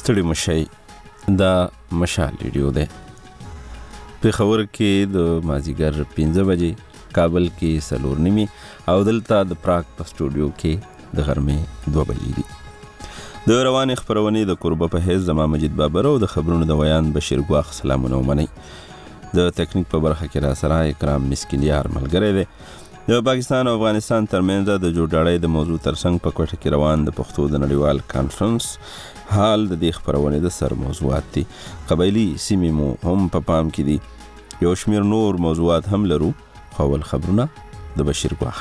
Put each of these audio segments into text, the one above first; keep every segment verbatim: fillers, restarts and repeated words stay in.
ستړي مشئ دا مشال ریډیو دی. پېښور کې د مازدیګر پنځه بجې، کابل کې څلور نیمې او دلته د پراګ په سټوډیو کې د غرمې دوه بجې دي. د روانې خپرونې د کوربه په حیث زما مجید بابر او د خبرونو د ویان بشیر ګواخ سلامونه ومنئ. د تکنیک په برخه کې را سره اکرام مسکینیار ملګری دی. د پاکستان او افغانستان ترمنځ د جوړجاړۍ د موضوع ترڅنګ په کوټه کې روان د پښتو د نړیوال کانفرنس حال د دې خپرونې د سر موضوعات دي. قبایلي سیمې مو هم په پام کې دي. یو شمېر نور موضوعات هم لرو، خو اول خبرونه د بشیر ګواخ.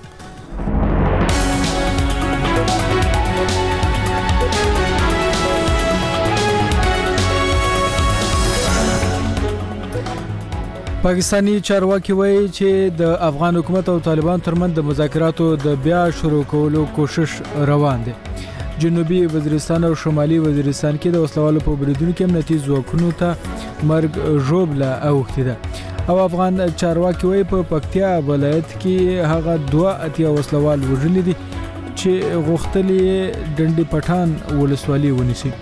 پاکستانی چارواکي وایي چې د افغان حکومت او طالبان ترمنځ د مذاکراتو د بیا شروع کولو کوشش روان دی. جنوبي وزیرستان او شمالي وزیرستان کې د وسلوالو په بریدونو کې امنیتي ځواکونو ته مرګ ژوبله اوښتې ده او افغان چارواکي وایي په پکتیا ولایت کې هغه دوه اتیا وسلوال وژلي دي چې غوښتل یې ډنډي پټان ولسوالي ونیسي.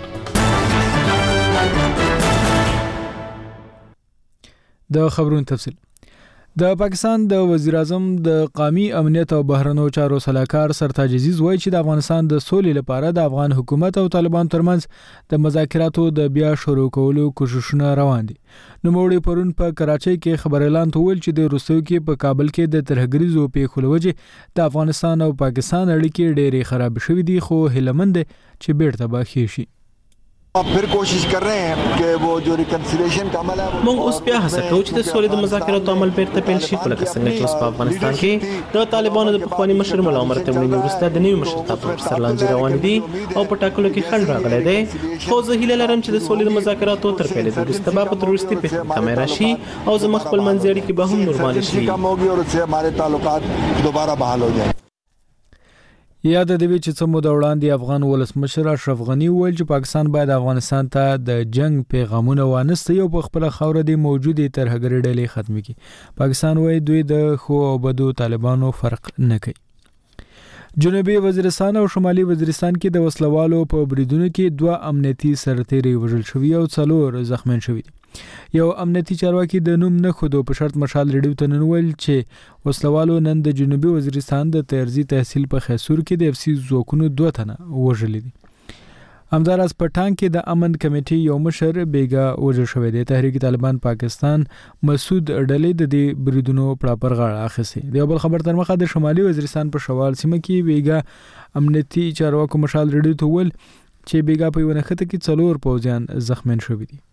د خبرونو تفصیل. د پاکستان د وزیر اعظم د قومي امنیت او بهرنیو چارو سلاکار سرتاج عزیز وایي چې د افغانستان د سولې لپاره د افغان حکومت او طالبان ترمنځ د مذاکراتو د بیا شروع کولو کوششونه روان دي. نوموړي پرون په کراچۍ کې خبر اعلان ویل چې د روسیې کې په کابل کې د ترهګریزو پیښو له وجې د افغانستان او پاکستان اړیکې ډېرې خراب شوې دي، خو هیلهمند دي چې بیرته به ښې شي. پھر کوشش کر رہے ہیں کہ وہ جو ریکنسیلیشن کا عمل ہے موږ اوس بیا هڅه کوو چې د سولې د مذاکراتو عمل بیرته پیل شي. لکه څنګه چې اوس په افغانستان کې د طالبانو د پخواني مشر ملا عمر تمریني وروسته د نوي مشرتابه پر سر لانجې روانې دي او په ټاکلو کې خنډ راغلی دی. خو زه هیله لرم چې د سولې د مذاکراتو تر پیلېدو وروسته به په تروریستي پیښو کمی راشي او زموږ خپل منځي اړیکې به هم نورمالې شي. کم ہوگی اور اس سے ہمارے تعلقات دوبارہ بحال ہو جائیں. یاد دی چې څه موده وړاندې افغان ولسمشر اشرف غني وویل چې پاکستان باید افغانستان ته د جنگ پیغامونه وانستی او په خپله خاوره د موجودې ترهګرۍ ډلې ختم کړي. پاکستان وایي دوی د ښو او بدو طالبانو فرق نه کوي. جنوبي وزیرستان او شمالي وزیرستان کې د وسلوالو په بریدونو کې دوه امنیتي سرتیري وژل شوي او څلور زخمیان شوي دي. یو امنیتي چارواکي د نوم نه ښودو په شرط مشال ریډیو ته نن ویل چې وسلوالو نن د جنوبي وزیرستان د تیرزي تحصیل په خیسور کې د اف سی ځواکونو دوه تنه وژلي دي. همداراز په ټانک کې د امن کمیټې یو مشر بیګا وژل شوی دی. تحریک طالبان پاکستان مسعود ډلې د دې بریدونو پړاپر غاړه اخیستې. د یو بل خبر تر مخه د شمالي وزیرستان په شوال سیمه کې بیګا امنیتي چارواکو مشال ریډیو ته ویل چې بیګا په یوه نښته کې څلور پوځیان زخمیان شوي دي.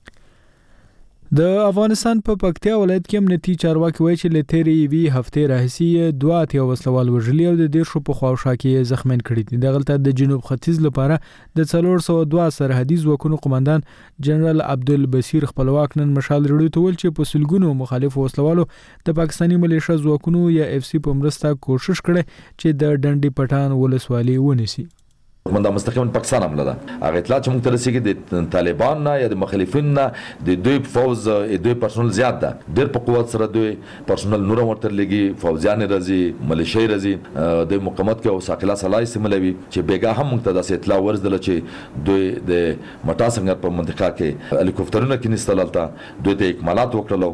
د افغانستان په پکتیا ولایت کې امنیتي چارواکي وایي چې له تېرې یوې هفتې راهیسې دوه اتیا وسلوال وژلي او د دېرشو په خواوشا کې زخمیان کړي دي. دغلته د جنوب ختیځ لپاره د څلور سوه دوه سرحدي ځواکونو قماندان جنرال عبدالبصیر خپلواک نن مشال ریډیو ته ویل چې په سلګونو مخالفو وسلوالو د پاکستاني ملیشه ځواکونو یا اف سی په مرسته کوشش کړی چې د ډنډي پټان ولسوالي ونیسي. دا مستقیما پاکستان حمله ده. هغه اطلاع چې موږ ته رسېږي د طالبان نه یا د مخالفین نه د دوی فوز دوی پرسونل زیات ده. ډېر په قوت سره دوی پرسونل نور ورته لګي، فوزیان راځي، ملیشیا راځي، د مقاومت کې او ساقله سلای استعمالوي چې بیګا هم موږ ته داسې اطلاع ورسېدله چې دوی د مټا څنګه په منطقه کې هلیکوپټرونه کېنیستل، هلته دوی ته اکمالات وکړل.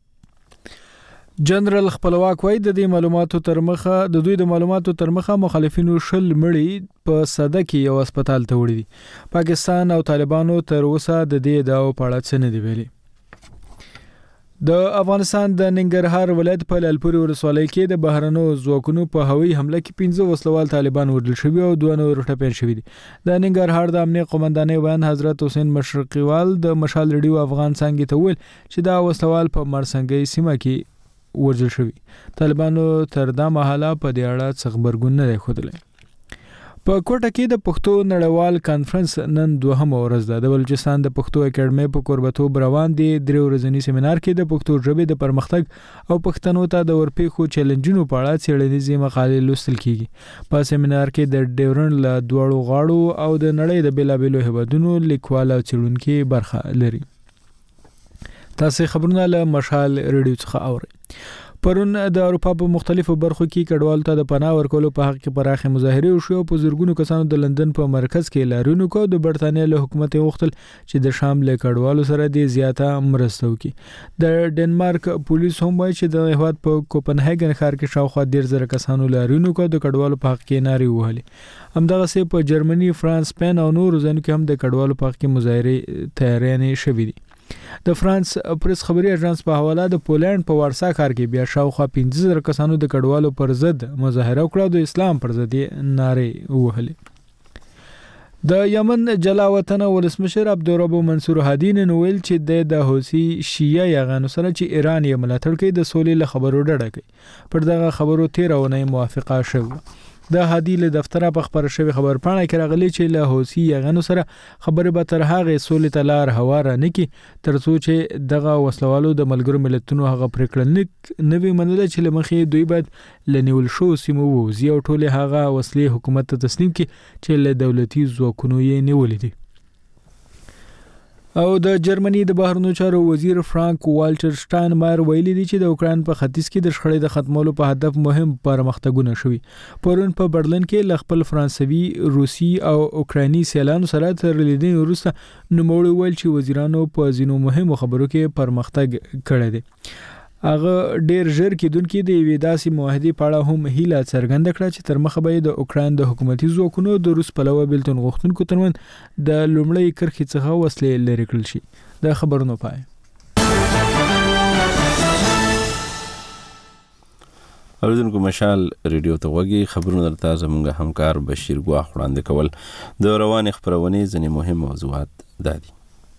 جنرال خپلواک وایي د دې معلوماتو تر مخه د دوی د معلوماتو تر مخه مخالفینو شل مړي په صده کې یو هسپتال ته وړي دي. پاکستان او طالبانو تر اوسه د دې ادعاو په اړه څه نه دي ویلي. د افغانستان د ننګرهار ولایت په لالپورې ولسوالۍ کې د بهرنیو ځواکونو په هوایي حمله کې پنځه وسلوال طالبان وژل شوي او دوه نور ټپیان شوي دي. د ننګرهار د امنیت قومندانۍ بیان حضرت حسین مشرقیوال د مشال ریډیو افغان څانګې ته ویل چې دا وسلوال په مرسنګۍ سیمه کې وژل شوي. طالبانو تر دا مهاله په دې اړه څه غبرګون نه دی ښودلی. په کوټه کې د پښتو نړیوال کانفرنس نن دوهمه ورځ ده. د بلوچستان د پښتو اکیډمۍ په کوربتوب روان دي. درې ورځني سیمینار کې د پښتو ژبې د پرمختګ او پښتنو ته د ورپېښو چیلنجونو په اړه څېړنیزې مقالې لوستل کیږي. په سیمینار کې د ډیورنډ له دواړو غاړو او د نړۍ د بېلابېلو هیوادونو لیکوال او څېړونکي برخه لري. تاسې خبرونه له مشال ریډیو څخه اورئ. پرون د اروپا په مختلفو برخو کې کډوالو ته د پناه ورکولو په حق کې پراخه مظاهرې وشوې او په زرګونو کسانو د لندن په مرکز کې لاریون وکړ. د برتانیا له حکومت غوښتل چې د شام له کډوالو سره د زیاته مرسته وکړي. د ډنمارک پولیس هم وایي چې د هیواد په کوپنهاګن ښار کې شاوخوا ډیر زره کسانو لاریون وکړ د کډوالو په حق کې نارې وهلې. همدغسې په جرمني، فرانس، سپین او نورو ځایونو کې هم د کډوالو په حق کې مظاهرې تیارانې شوې دي. د فرانس پریس خبري اژانس په حواله د پولند په وارسا ښار کې بیا شاوخوا پنځه زره کسانو د کډوالو پر ضد مظاهره وکړه او د اسلام پر ضد نارې وهلې. د یمن جلا وطن ولسمشر عبدالرب منصور هادي نن ویل چې د حوثي شیعه یغانو سره چې ایران یې ملاتړ کوي د سولې له خبرو ډډه کوي. پر دغه خبرو تیره اونۍ موافقه شوه. د هادي له دفتره په خبره شوی خبر پاڼه کې راغلی چې له حوثي یغانو سره خبرې به تر هغې سولې ته لار هواره نه کړي تر څو چې دغه وسلوالو د ملګرو ملتونو هغه پریکړه نه وي منله چې له مخې دوی باید له نیول شوو سیمو ووځي او ټولې هغه وسلې حکومت ته تسلیم کړي چې له دولتي ځواکونو یې نیولې دي. او د جرمني د بهرنیو چارو وزیر فرانک والټر شټاینمایر ویلي دی چې د اوکراین په ختیځ کې د شخړې د ختمولو په هدف مهم پرمختګونه شوي. پرون په برلین کې ل خپل فرانسوي، روسي او اوکرایني سیالانو سره تر لیدنې وروسته نوموړي ویل چې وزیرانو په ځینو مهمو خبرو کې پرمختګ کړی دی. هغه ډیر ژر کېدونکې د یوې داسې معاهدې په اړه هم هیله څرګنده کړه چې تر مخه به د اوکراین د حکومتي ځواکونو د روس پلوه بیلتون غوښتونکو ترمنځ د لومړۍ کرښې څخه وسلې لرې کړل شي. د خبرونو پای. اوریدونکو مشال ریډیو ته غوږی خبرونه درته زموږ همکار بشیر ګواخ وړاندې کول. د روانې خپرونې ځینې مهم موضوعات دا دي.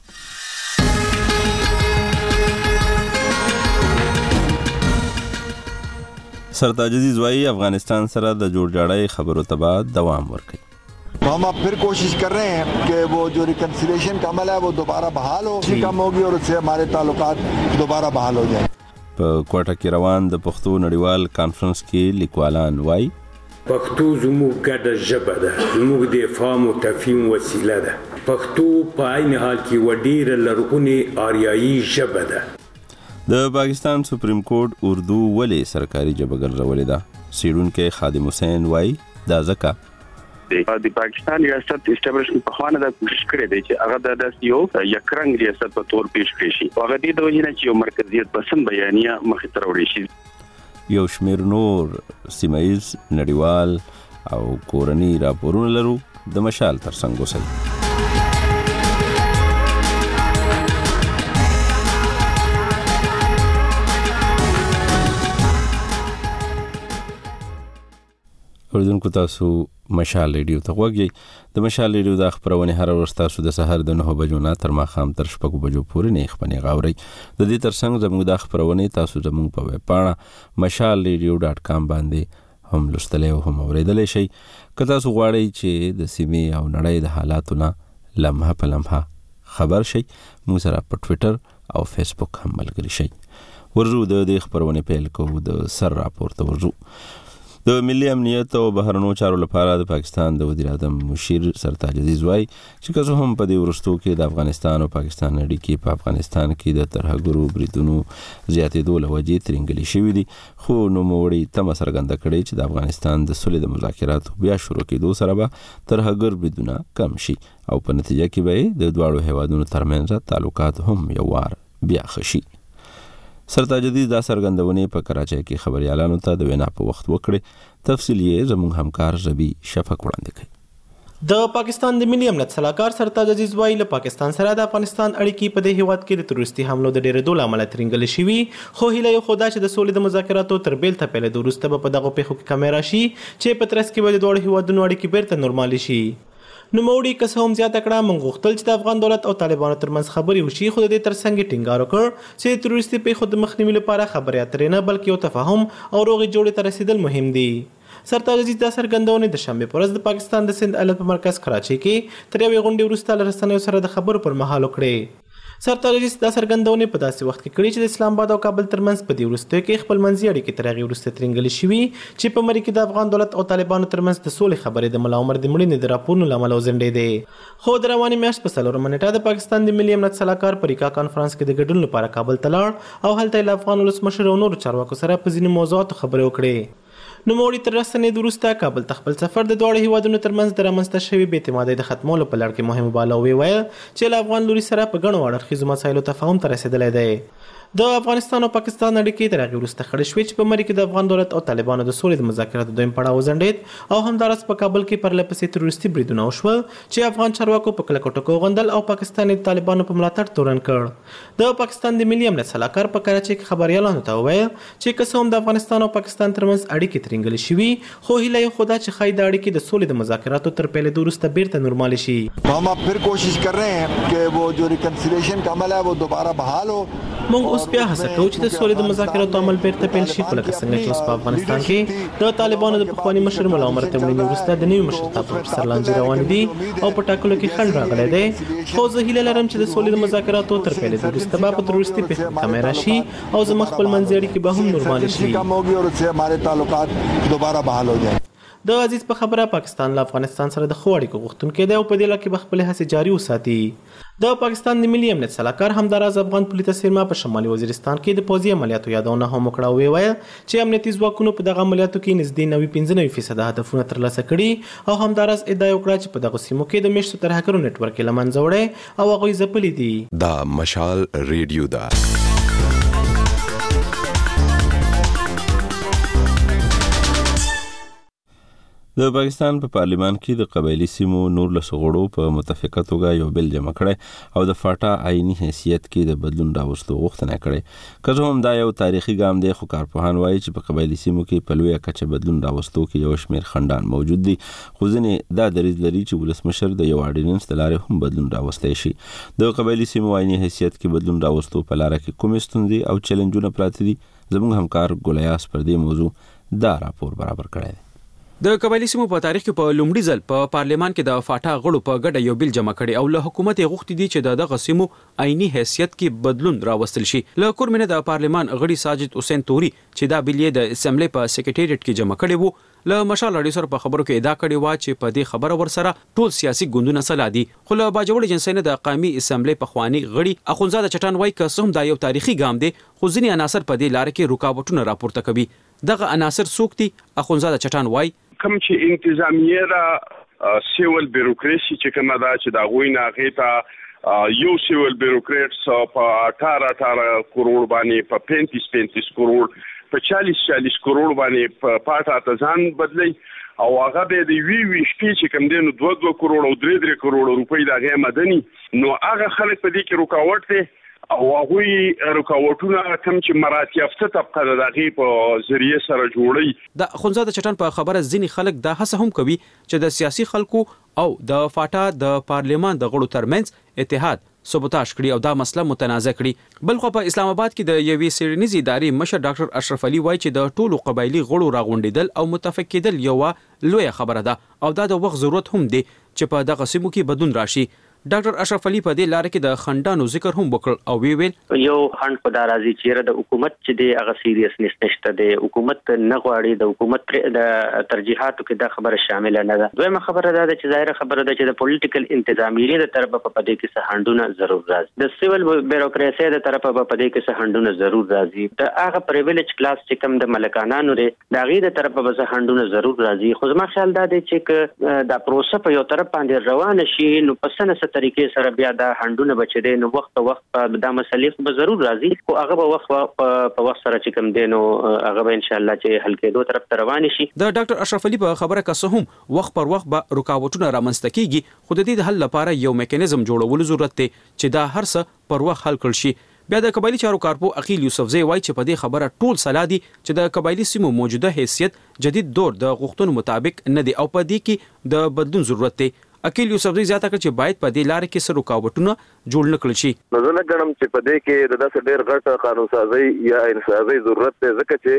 سرتاج عزیز وایي افغانستان سره د جوړجاړی خبرو ته بعد دوام ورکړي. हम अब फिर कोशिश कर रहे हैं कि वो जो रिकन्सिलिएशन का अमल है वो दोबारा बहाल हो, कम होगी और उससे हमारे ताल्लुकात दोबारा बहाल हो जाए. په کوټه کې روان د پښتو نړیوال کانفرنس کې لیکوالان وایي پښتو زموږ ګډه ژبه ده، زموږ د فهم او تفهیم وسیله ده. پښتو په عین حال کې و ډېره لرغونې آریایي ژبه ده. د پاکستان سپریم کورټ اردو ولې سرکاري ژبه ګرځولې ده؟ څېړونکی خادم حسین وایي دا ځکه د پاکستان ریاست اسټابلیشمنټ په خوانه د کوشش کړې دی چې هغه د داس یو یکرنګ ریاست په تور پیش کړي شي. هغه د وجې نه چې یو مرکزیت پسند بیانیه مخې ته راوړي شي. یو شمیر نور سیمایز نړیوال او کورني راپورونه لرو. د مشال ترڅنګ اوسئ. اوریدونکو تاسو مشال ریډیو ته غوږی. د مشال ریډیو د خبرونه هر ورځ تاسو د سحر د نه بجو نه تر ماښام تر شپږ بجو پورې نه خبرونه غاوري. د دې ترڅنګ زموږ د خبرونه تاسو زموږ په ویب پاڼه مشال ریډیو ډاټ کام باندې هم لوستلی او هم اوریدلی شئ. که تاسو غواړئ چې د سیمې او نړۍ د حالاتو نه لمحه په لمحه خبر شئ موږ سره په ټویټر او فیسبوک هم ملګري شئ. ورځو د دې خبرونه پیل کوو. د سر راپور ته ورځو. د ملي امنیت او بهرنیو چارو لپاره د پاکستان د وزیر اعظم مشیر سرتاج عزیز وایي چې که څه هم په دې وروستو کې د افغانستان او پاکستان اړیکې په افغانستان کې د ترهګرو بریدونو زیاتېدو له وجې ترینګلې شوي دي، خو نوموړي تمه څرګنده کړې چې د افغانستان د سولې د مذاکراتو بیا شروع کېدو سره به ترهګر بریدونه کم شي او په نتیجه کې به د دواړو هیوادونو ترمنځ تعلقات هم یو وار بیا ښه شي. سرتاج عزیز دا څرګندونې په کراچۍ کې خبريالانو ته د وینا په وخت وکړې. تفصیل یې زموږ همکار ربی شفق وړاندې کړي. د پاکستان د ملي امنیت سلاکار سرتاج عزیز وایي له پاکستان سره د افغانستان اړیکې په دې هیواد کې د تروریستي حملو د ډېرېدو له امله ترینګلې شوي، خو هیله یې خو دا چې د سولې د مذاکراتو تر بیلته پیلېدو وروسته به په دغو پیښو کې کمی راشي چې په ترڅ کې به د دواړو هیوادونو اړیکې بیرته نورمالې شي. نوموړي که څه هم زیاته کړه موږ غوښتل چې د افغان دولت او طالبانو ترمنځ خبرې وشي، خو د دې ترڅنګ یې ټینګار وکړ چې د تروریستي پیښو د مخنیوي لپاره خبرې اترې نه بلکې یو تفاهم او روغې جوړې ته رسیدل مهم دي. سرتاج عزیز دا څرګندونې د شنبې په ورځ د پاکستان د سند ایالت په مرکز کراچۍ کې تر یوې غونډې وروسته له رسنیو سره د خبرو پر مهال وکړې. سرتار رئیس دا څرګندونې په داسې وخت کې کړي چې د اسلام آباد او کابل ترمنځ په دې وروستیو کې خپل منځي اړیکې تر هغې وروسته ترینګلې شوي چې په مرکه کې د افغان دولت او طالبانو ترمنځ د سولې خبرې د ملا عمر د مړینې د راپورونو له امله وځنډېدې. خو د روانې میاشت په څلورمه نیټه د پاکستان د ملي امنیت سلاکار په ریکا کانفرنس کې د ګډون لپاره کابل ته لاړ او هلته یې له افغان ولسمشر او نورو چارواکو سره په ځینو موضوعاتو خبرې وکړې. نوموړي تر راستنېدو وروسته کابل ته خپل سفر د دواړو هیوادونو ترمنځ د رامنځته شوې بې اعتمادۍ د ختمولو په لړ کې مهم وباله او ویې ویل چې له افغان لوري سره په ګڼو اړخیزو مسایلو تفاهم ته رسېدلی دی. د افغانستان او پاکستان اړیکې تر هغې وروسته خړې شوې چې په مرکه کې د افغان دولت او طالبانو د سولې د مذاکراتو دویم پړاو وځنډېد او همداراز په کابل کې پرله پسې تروریستي بریدونه وشول چې افغان چارواکو په کلکو ټکو غندل او پاکستان د طالبانو په ملاتړ تورن کړ. د پاکستان د ملي امنیت سلاکار په کراچۍ کې خبریالانو ته وویل چې که څه هم د افغانستان او پاکستان ترمنځ اړیکې ترینګلې شوي خو هیله یې خو دا چې ښایي د اړیکې د سولې د مذاکراتو تر پیلېدو وروسته بیرته نورمالې شي. हम अब फिर कोशिश कर रहे हैं कि वो जो रिकन्सिलिएशन का अमल है वो दोबारा बहाल हो. موږ اوس بیا هڅه کوو چې د سولې د مذاکراتو عمل بیرته پیل شي خو لکه څنګه چې اوس په افغانستان کې د طالبانو د پخواني مشر ملا عمر ته مړینې وروسته د نوي مشرتابه پروفیسر لانجې روانې دي او په ټاکلو کې خنډ راغلی دی. خو زه هیله لرم چې د سولې د مذاکراتو تر پیلېدو وروسته به په تروریستي پیښو کمی راشي او زموږ خپل منځي اړیکې به هم نورمالې شي. कम होगी और उससे हमारे ताल्लुकात दोबारा बहाल हो जाए. د عزیز په خبره پاکستان له افغانستان سره د ښو اړیکو غوښتونکی دی او په دې لړ کې به خپلې هڅې جاري وساتي. د پاکستان د ملي امنیت سلاکار همداراز افغان پولیس سیمه په شمالي وزیرستان کې د پوځي عملیاتو یادونه هم وکړه او ویې ویل چې امنیتي ځواکونو په دغه عملیاتو کې نږدې نوي پنځه نوي فیصده هدفونه ترلاسه کړي او همداراز ادعا یې وکړه چې په دغو سیمو کې د میشتو ترهګرو نیټورک یې له منځه وړی او هغوی ځپلي دي. دا مشال ریډیو ده. د پاکستان په پا پارلیمان کې د قبایلی سیمو نور لسو غړو په متفقه توګه یو بل جمع کړی او د فاټا آئینی حیثیت کې د بدلون راوستلو غوښتنه کړې. که هم دا یو تاریخي ګام دی خو کارپوهان وایي چې په قبایلی سیمو کې په لویه کچه بدلون راوستلو کې یو شمېر خنډان موجود دي خو ځینې دا دریځ لري چې ولسمشر د یو اډیننس د لارې هم بدلون راوستی شي. د قبایلی سیمو آئینی حیثیت کې بدلون راوستلو په لاره کې کومې ستونزې او چیلنجونه پراته دي زموږ همکار ګولیاس پر دې موضوع دا راپور برابر کړی دی. د قبایلی سیمو په تاریخ کې په لومړي ځل په پارلیمان کې د فاټا غړو په ګډه یو بل جمع کړي او له حکومت یې غوښتي دي چې د دغه سیمو آئینی حیثیت کې بدلون راوستل شي. له کورمنه د پارلیمان غړي ساجد حسین توري چې دا بل یې د اسمبلی په سیکریټریټ کې جمع کړي وو له مشال اړیو سره په خبرو کې ادعا کړې و چې په دې خبره ورسره ټول سیاسي ګوندونه سلا دي. خو له باجوړ جنسي نه د قومي اسمبلی په خواني غړي اخونزاده چټان وایي که څه هم دا یو تاریخي ګام دی خو ځینې عناصر په دې لار کې رکاوټونه راپورته کوي. دغه عناصر څوک دي؟ اخونزاده چټان وایي کوم چې انتظامیه را سیول بیروکراسي چې کومه دا چې دا غوي نه غیته یو سیول بیروکریټس په اٹھارہ اٹھارہ کروڑ باندې په پینتیس پینتیس کروڑ په چالیس چالیس کروڑ باندې په پاټه تزان بدلی او هغه به د وی وی شپې چې کوم دینو دوه دوه کروڑ او درې درې کروڑ روپۍ د هغه مدني نو هغه خلک په دې کې رکاوټ دي او هغه رکاوټونه کوم چې مراتب یافته طبقه د هغه په ذریعہ سره جوړي. د خونزاده چټان په خبره ځینی خلک دا هڅه هم کوي چې د سیاسي خلکو او د فاټا د پارلیمان د غړو ترمنځ اتحاد سبوتاژ کړي او دا مسله متنازع کړي. بلخو په اسلام آباد کې د یوې سیرنیزي ادارې مشر ډاکټر اشرف علي وایي چې د ټولو قبایلی غړو راغونډېدل او متفق کېدل یو لویه خبره ده او دا د وخت ضرورت هم دی چې په دغه سیمو کې بدلون راشي. ډاکټر اشرف علي په دې لار کې د خندانو ذکر هم وکړ او وی ویل یو خند په دارازي چې د حکومت چې د هغه سیریسنس نشته د حکومت نه غواړي د حکومت د ترجیحاتو کې دا خبره شامل نه ده. دویمه خبره ده چې ظاهر خبره ده چې د پولیټیکل انتظامیې د طرفه په پدې کې سهندونه ضرور راځي د سیول بیروکراسي د طرفه په پدې کې سهندونه ضرور راځي د هغه پریویلیج کلاس چې کوم د ملکانانو لري د غي د طرفه به سهندونه ضرور راځي. خو زما خیال دا دی چې دا پروسه په یو طرف باندې روان شي نو په سنه طریقې سره بیا دا هندونه بچي دي نو وخت وخت دا مسلې به ضرور راځي خو هغه به وخت په وخت سره چې کوم دي نو هغه به ان شاء الله چې حل کېدو طرف ته روان شي. د ډاکټر اشرف علي په خبره که څه هم وخت پر وخت به رکاوټونه رامنځته کیږي خو د دې د حل لپاره یو میکانیزم جوړول ضرورت دی چې دا هر څه پر وخت حل کړي شي. بیا د قبایلی چارو کارپو عقیل یوسفزی وایي چې په دې خبره ټول سلا دي چې د قبایلی سیمو موجوده حیثیت جدید دور د غوښتنو مطابق نه دی او په دې کې د بدلون ضرورت دی. عقیل یوسفزی زیاته کړ چې باید په دې لار کې سره رکاوټونه جوړ نه کړل شي. نو زه نه ګڼم چې په دې کې د داسې ډېر غټ قانون سازي یا انسازي ضرورت دی ځکه چې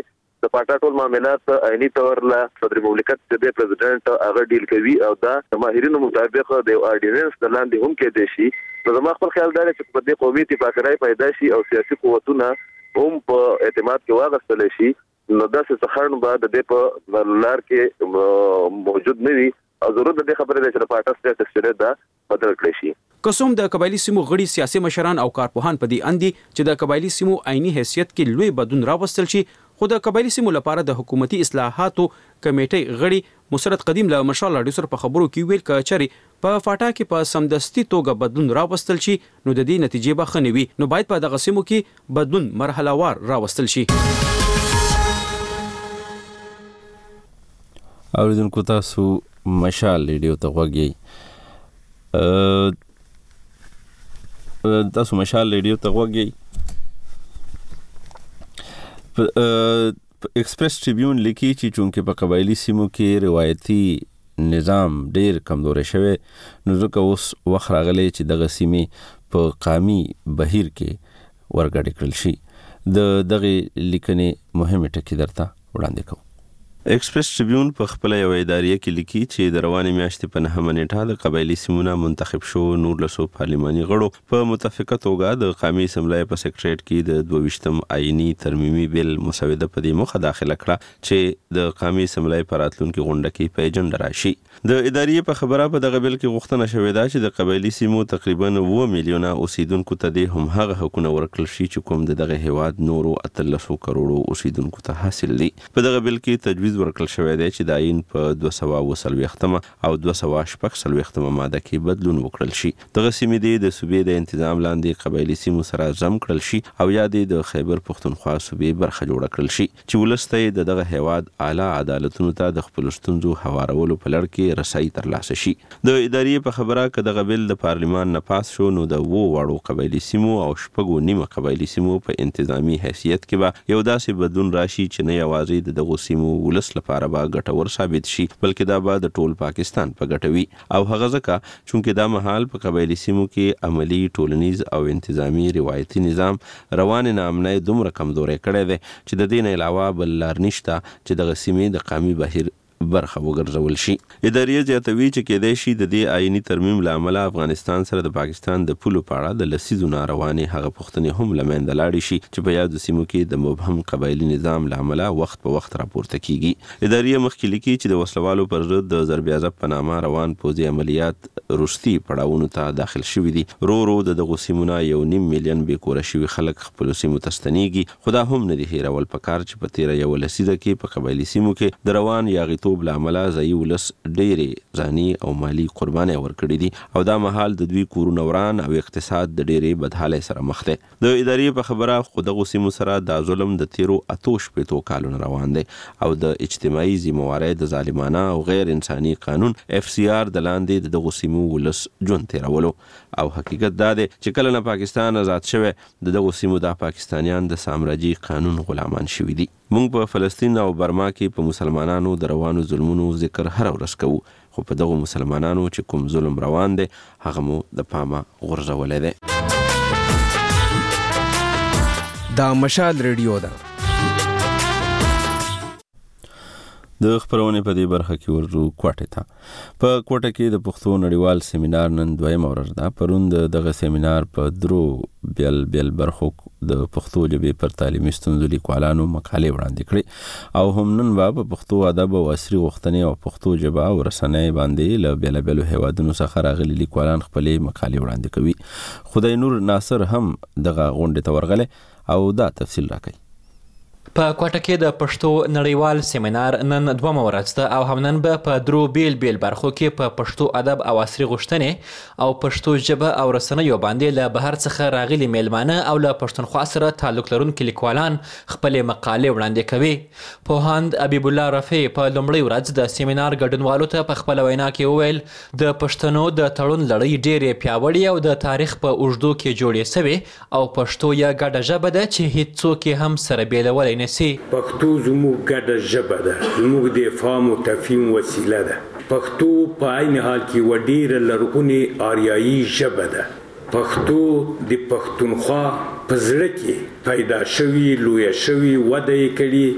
د پاټا ټول معاملات عیني تور له صدر مملکت د پریزیدنت هغه ډیل کوي او دا ماهرینو مطابق د اورډیننس د لاندې هم کې دي شي نو زما خپل خیال دا چې په دې قومي اتفاقرای پیدا شي او سیاسي قوتونه هم په اعتماد کې واغستل شي نو دا څه خرن بعد د په لار کې موجود نه وي او ضرورت د خبرې د پاټا سټیټس سره دا بدل کړی شي. قسم د قبایلی سیمو غړي سیاسي مشران او کارپوهان په دې اندي چې د قبایلی سیمو عیني حیثیت کې لوی بدلون راوستل شي خو د قبایلی سیمو لپاره د حکومتي اصلاحاتو کمیټې غړي مسرت قدیم له مشال راډیو سره په خبرو کې ویل کچري په فاټا کې په سمدستي توګه بدلون راوستل شي نو د دې نتیجې به ښه نه وي نو باید په دغه سیمو کې بدلون مرحله وار راوستل شي. اوریدونکو تاسو مشال ریډیو ته غوږی تاسو مشال ریډیو ته غوږی ایکسپریس ټریبیون لیکي چې چونکې په قبایلی سیمو کې روایتي نظام ډیر کمزوري شوی نو ځکه اوس وخت راغلی چې دغه سیمې په قامي بهیر کې ورګډې کړل شي. د دغه لیکنې مهمه ټکي درته وړاندې کوم. ایکسپریس ټریبیون په خپل یو اداریه کې لیکي چې د روانې میاشتې په نهمه نیټه د قبایلی سیمونه منتخب شو نور لسو پارلماني غړو په متفقه توګه د قومي اسمبلی په سیکریټریټ کې د دوه ویشتم آئینی ترمیمي بیل مسوده په دې موخه داخله کړه چې د قومي اسمبلی په راتلونکي غونډه کې په ایجنډا راشي. د اداریه په خبره په دغه بیل کې غوښتنه شوې ده چې د قبایلی سیمو تقریبا اوه میلیونه اوسیدونکو ته د هم هغه حقوقونه ورکړل شي چې کوم دغه هیواد نورو اتلسو کروڑو اوسیدونکو ته حاصل دي. په دغه بیل کې تجویز ورکړل شوی دی چې د آئین په دوه سوه اوه څلوېښتمه او دوه سوه شپږ څلوېښتمه ماده کې بدلون وکړل شي. دغه سیمې دې د صوبې د انتظام لاندې قبایلي سیمو سره ضم کړل شي او یا د خیبر پښتونخوا صوبې برخه جوړه کړل شي چې ولس ته د دغه هیواد اعلی عدالتونو ته د خپلو ستونزو هوارولو په لړ کې رسایي ترلاسه شي. د ادارې په خبره که دغه بیل د پارلمان نه پاس شو نو د اوو واړو قبایلي سیمو او شپږو نیمه قبایلي سیمو په انتظامی حیثیت کې به یو داسې بدلون راشي چې نه یوازې د دغو سیمو ولس لپاره به ګټور ثابت شي بلکې دا به د ټول پاکستان په ګټه وي او هغه ځکه چونکې دا مهال په قبایلي سیمو کې عملی ټولنیز او انتظامی روایتي نظام روان نامنۍ دومره کمزوری کړی دی چې د دې نه علاوه بل لار نشته چې دغه سیمې د قومي بهیر برخه وګرځول شي. ادارې زیاتوي چې کېدای شي د دې آئینی ترمیم له امله افغانستان سره د پاکستان د پولو په اړه د لسیزو ناروانې هغه پوښتنې هم له منځه لاړې شي چې په یادو سیمو کې د مبهم قبایلي نظام له امله وخت په وخت راپورته کیږي. ادارې مخکې لیکي چې د وسلوالو پر ضد د ضربیازب په نامه روان پوځي عملیات وروستي پړاوونو ته داخل شوي دي. رو رو د دغو سیمو یو نیم میلیون بې کوره شوي خلک خپلو سیمو ته ستنېږي خو دا هم نه دي هېرول پکار چې په تېره یوه لسیزه کې په قبایلي سیمو کې د روان یاغیتوب له امله ځایي ولس ډېرې ځاني او مالي قربانۍ ورکړي دي او دا مهال د دوی کورونه وران او اقتصاد د ډېرې بدحالۍ سره مخ دی. د ادارې په خبره خو دغو سیمو سره دا ظلم د تیرو اتو شپېتو کالونو روان دی او د اجتماعي ذمهوارۍ د ظالمانه او غیر انساني قانون اف سی آر د لاندې د دغو سیمو ولس ژوند تېرولو او حقیقت دا دی چې کله نه پاکستان آزاد شوی د دغو سیمو دا پاکستانیان د سامراجي قانون غلامان شوي دي. موږ په فلسطین او برما کې په مسلمانانو د روانو ظلمونو ذکر هر ورځ کوو خو په دغو مسلمانانو چې کوم ظلم روان دی هغه مو د پامه غورځولی دی. دا مشال ریډیو ده. د خبرونې په دې برخه کې ورځو کوټې ته. په کوټه کې د پښتو نړیوال سیمینار نن دویمه ورځ ده. پرون د دغه سیمینار په درو بیل بیل برخو د پښتو ژبې پر تعلیمي ستونزو لیکوالانو مقالې وړاندې کړې او هم نن به په پښتو ادب او عصري غوښتنې او پښتو ژبه او رسنۍ باندې له بېلابېلو هیوادونو څخه راغلي لیکوالان خپلې مقالې وړاندې کوي. خدای نور ناصر هم دغه غونډې ته ورغلی او دا تفصیل راکوي. په کوټه کې د پښتو نړیوال سیمینار نن دومه ورځ ده او هم نن به په درو بیل بیل برخو کې په پښتو ادب او عصري غوښتنې او پښتو ژبه او رسنیو باندې له بهر څخه راغلي میلمانه او له پښتونخوا سره تعلق لرونکي لیکوالان خپلې مقالې وړاندې کوي. پوهاند حبیب الله رفیع په لومړۍ ورځ د سیمینار ګډونوالو ته په خپله وینا کې وویل د پښتنو د تړون لړۍ ډېرې پیاوړې او د تاریخ په اوږدو کې جوړې سوې او پښتو یې ګډه ژبه ده چې هیڅوک یې هم سره بېلولی پښتو زموږ ګډه ژبه ده، زموږ د افهام او تفهیم وسیله ده. پښتو په عین حال کې یوه ډېره لرغونې آریایي ژبه ده. پښتو د پښتونخوا په زړه کې پیدا شوي، لویه شوي، وده یې کړي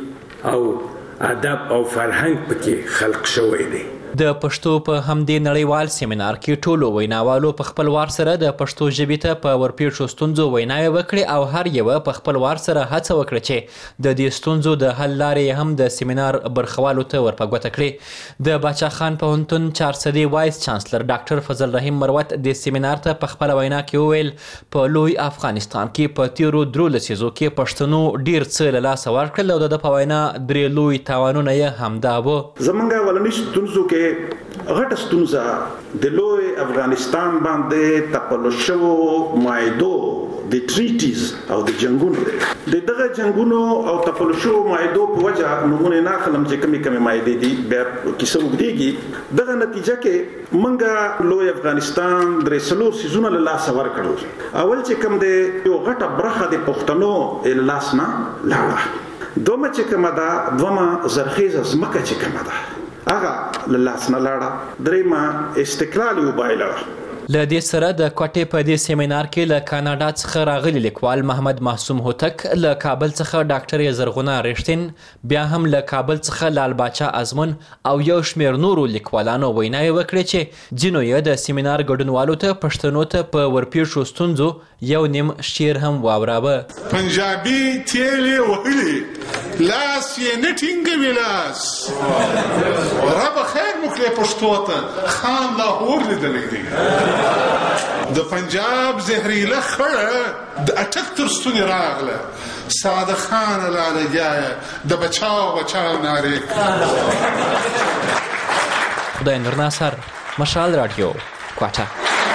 او ادب او فرهنګ پکې خلق شوی دی. د پښتو په همدې نړیوال سیمینار کې ټولو ویناوالو په خپل وار سره د پښتو ژبې ته په ورپېښو ستونزو ویناوې وکړې او هر یوه په خپل وار سره هڅه وکړه چې د دې ستونزو د حل لارې هم د سیمینار برخوالو ته ورپه ګوته کړي. د باچا خان پوهنتون چارسدي وایس چانسلر ډاکټر فضل رحیم مروت د سیمینار ته په خپله وینا کې وویل په لوی افغانستان کې په تیرو درو لسیزو کې پښتنو ډېر څه له لاسه ورکړل او د ده په وینا درې لوی تاوانونه یې همدا و. زمونږ اولني ستونزو کې غټه ستونزه د لوی افغانستان باندې تپلو شوو معاهدو د ټریټیز او د جنګونو دی. د دغه جنګونو او تپلو شوو معاهدو په وجه نمونه نه اخلم چې کمی کمی معاهدې دي بیا کیسه وګدېږي. دغه نتیجه کې منګه لوی افغانستان درې څلور سیزونه له لاسه ورکړل. اول چې کوم دی یو غټه برخه د پښتنو له لاس نه لاړه. دومره چې کومه ده دومره زرخیزه ځمکه چې کومه ده هغه له لاس نه لاړه. درېیمه استقلال یې وبایلله. له دې سره د کوټې په دې سیمینار کې له کاناډا څخه راغلي لیکوال محمد معصوم هوتک، له کابل څخه ډاکټر زرغونه رښتین، بیا هم له کابل څخه لال باچا ازمون او یو شمېر نورو لیکوالانو ویناوې وکړې چې ځینو یې د سیمینار ګډونوالو ته پښتنو ته په ورپېښو ستونزو یو نیم شعر هم واوراوه. پنجابي تیلې وهلې لاس یې نه ټینګوي لاس رب خیر وکړي پښتو ته خان لاهور لیدلی دی. د پنجاب زهریله خړه د اټک تر ستونې راغله ساده خان لاله جایه د بچاو بچاو نارې. خدای نور ناصر، مشال رادیو، کوټه.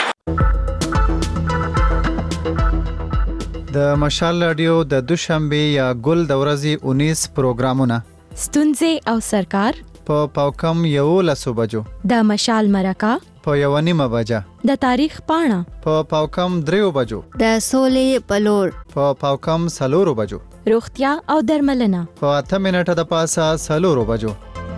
د مشال رادیو د دوشنبه یا ګل د ورځې اونیس پروګرامونه ستونزې او سرکار په پاوکم یولسو بجو، د مشال مرکه په یو نیمه بجه، د تاریخ پاڼه په پاوکم دریو بجو، د سولې پلور په پاوکم سلورو بجو، روغتیا او درملنه په اته منټه د پاسه سلورو بجو.